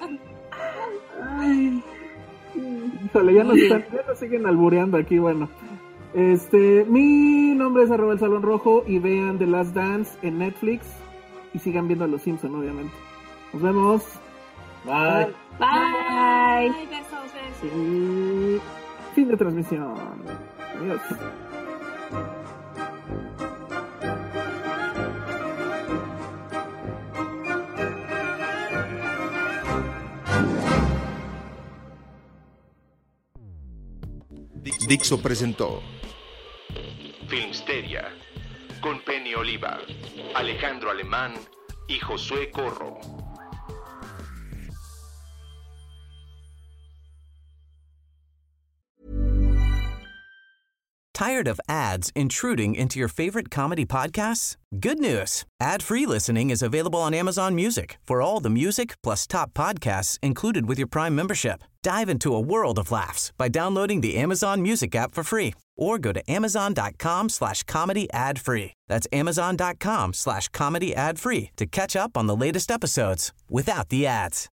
Ay. Híjole, ya nos siguen albureando aquí, bueno. Mi nombre es @el Salón Rojo y vean The Last Dance en Netflix y sigan viendo a Los Simpson, obviamente. Nos vemos. Bye. Bye. Besos. Sí. Fin de transmisión. Adiós. Dixo presentó Filmsteria con Penny Oliva, Alejandro Alemán y Josué Corro. Tired of ads intruding into your favorite comedy podcasts? Good news. Ad-free listening is available on Amazon Music for all the music plus top podcasts included with your Prime membership. Dive into a world of laughs by downloading the Amazon Music app for free or go to amazon.com/comedy ad-free. That's amazon.com/comedy ad-free to catch up on the latest episodes without the ads.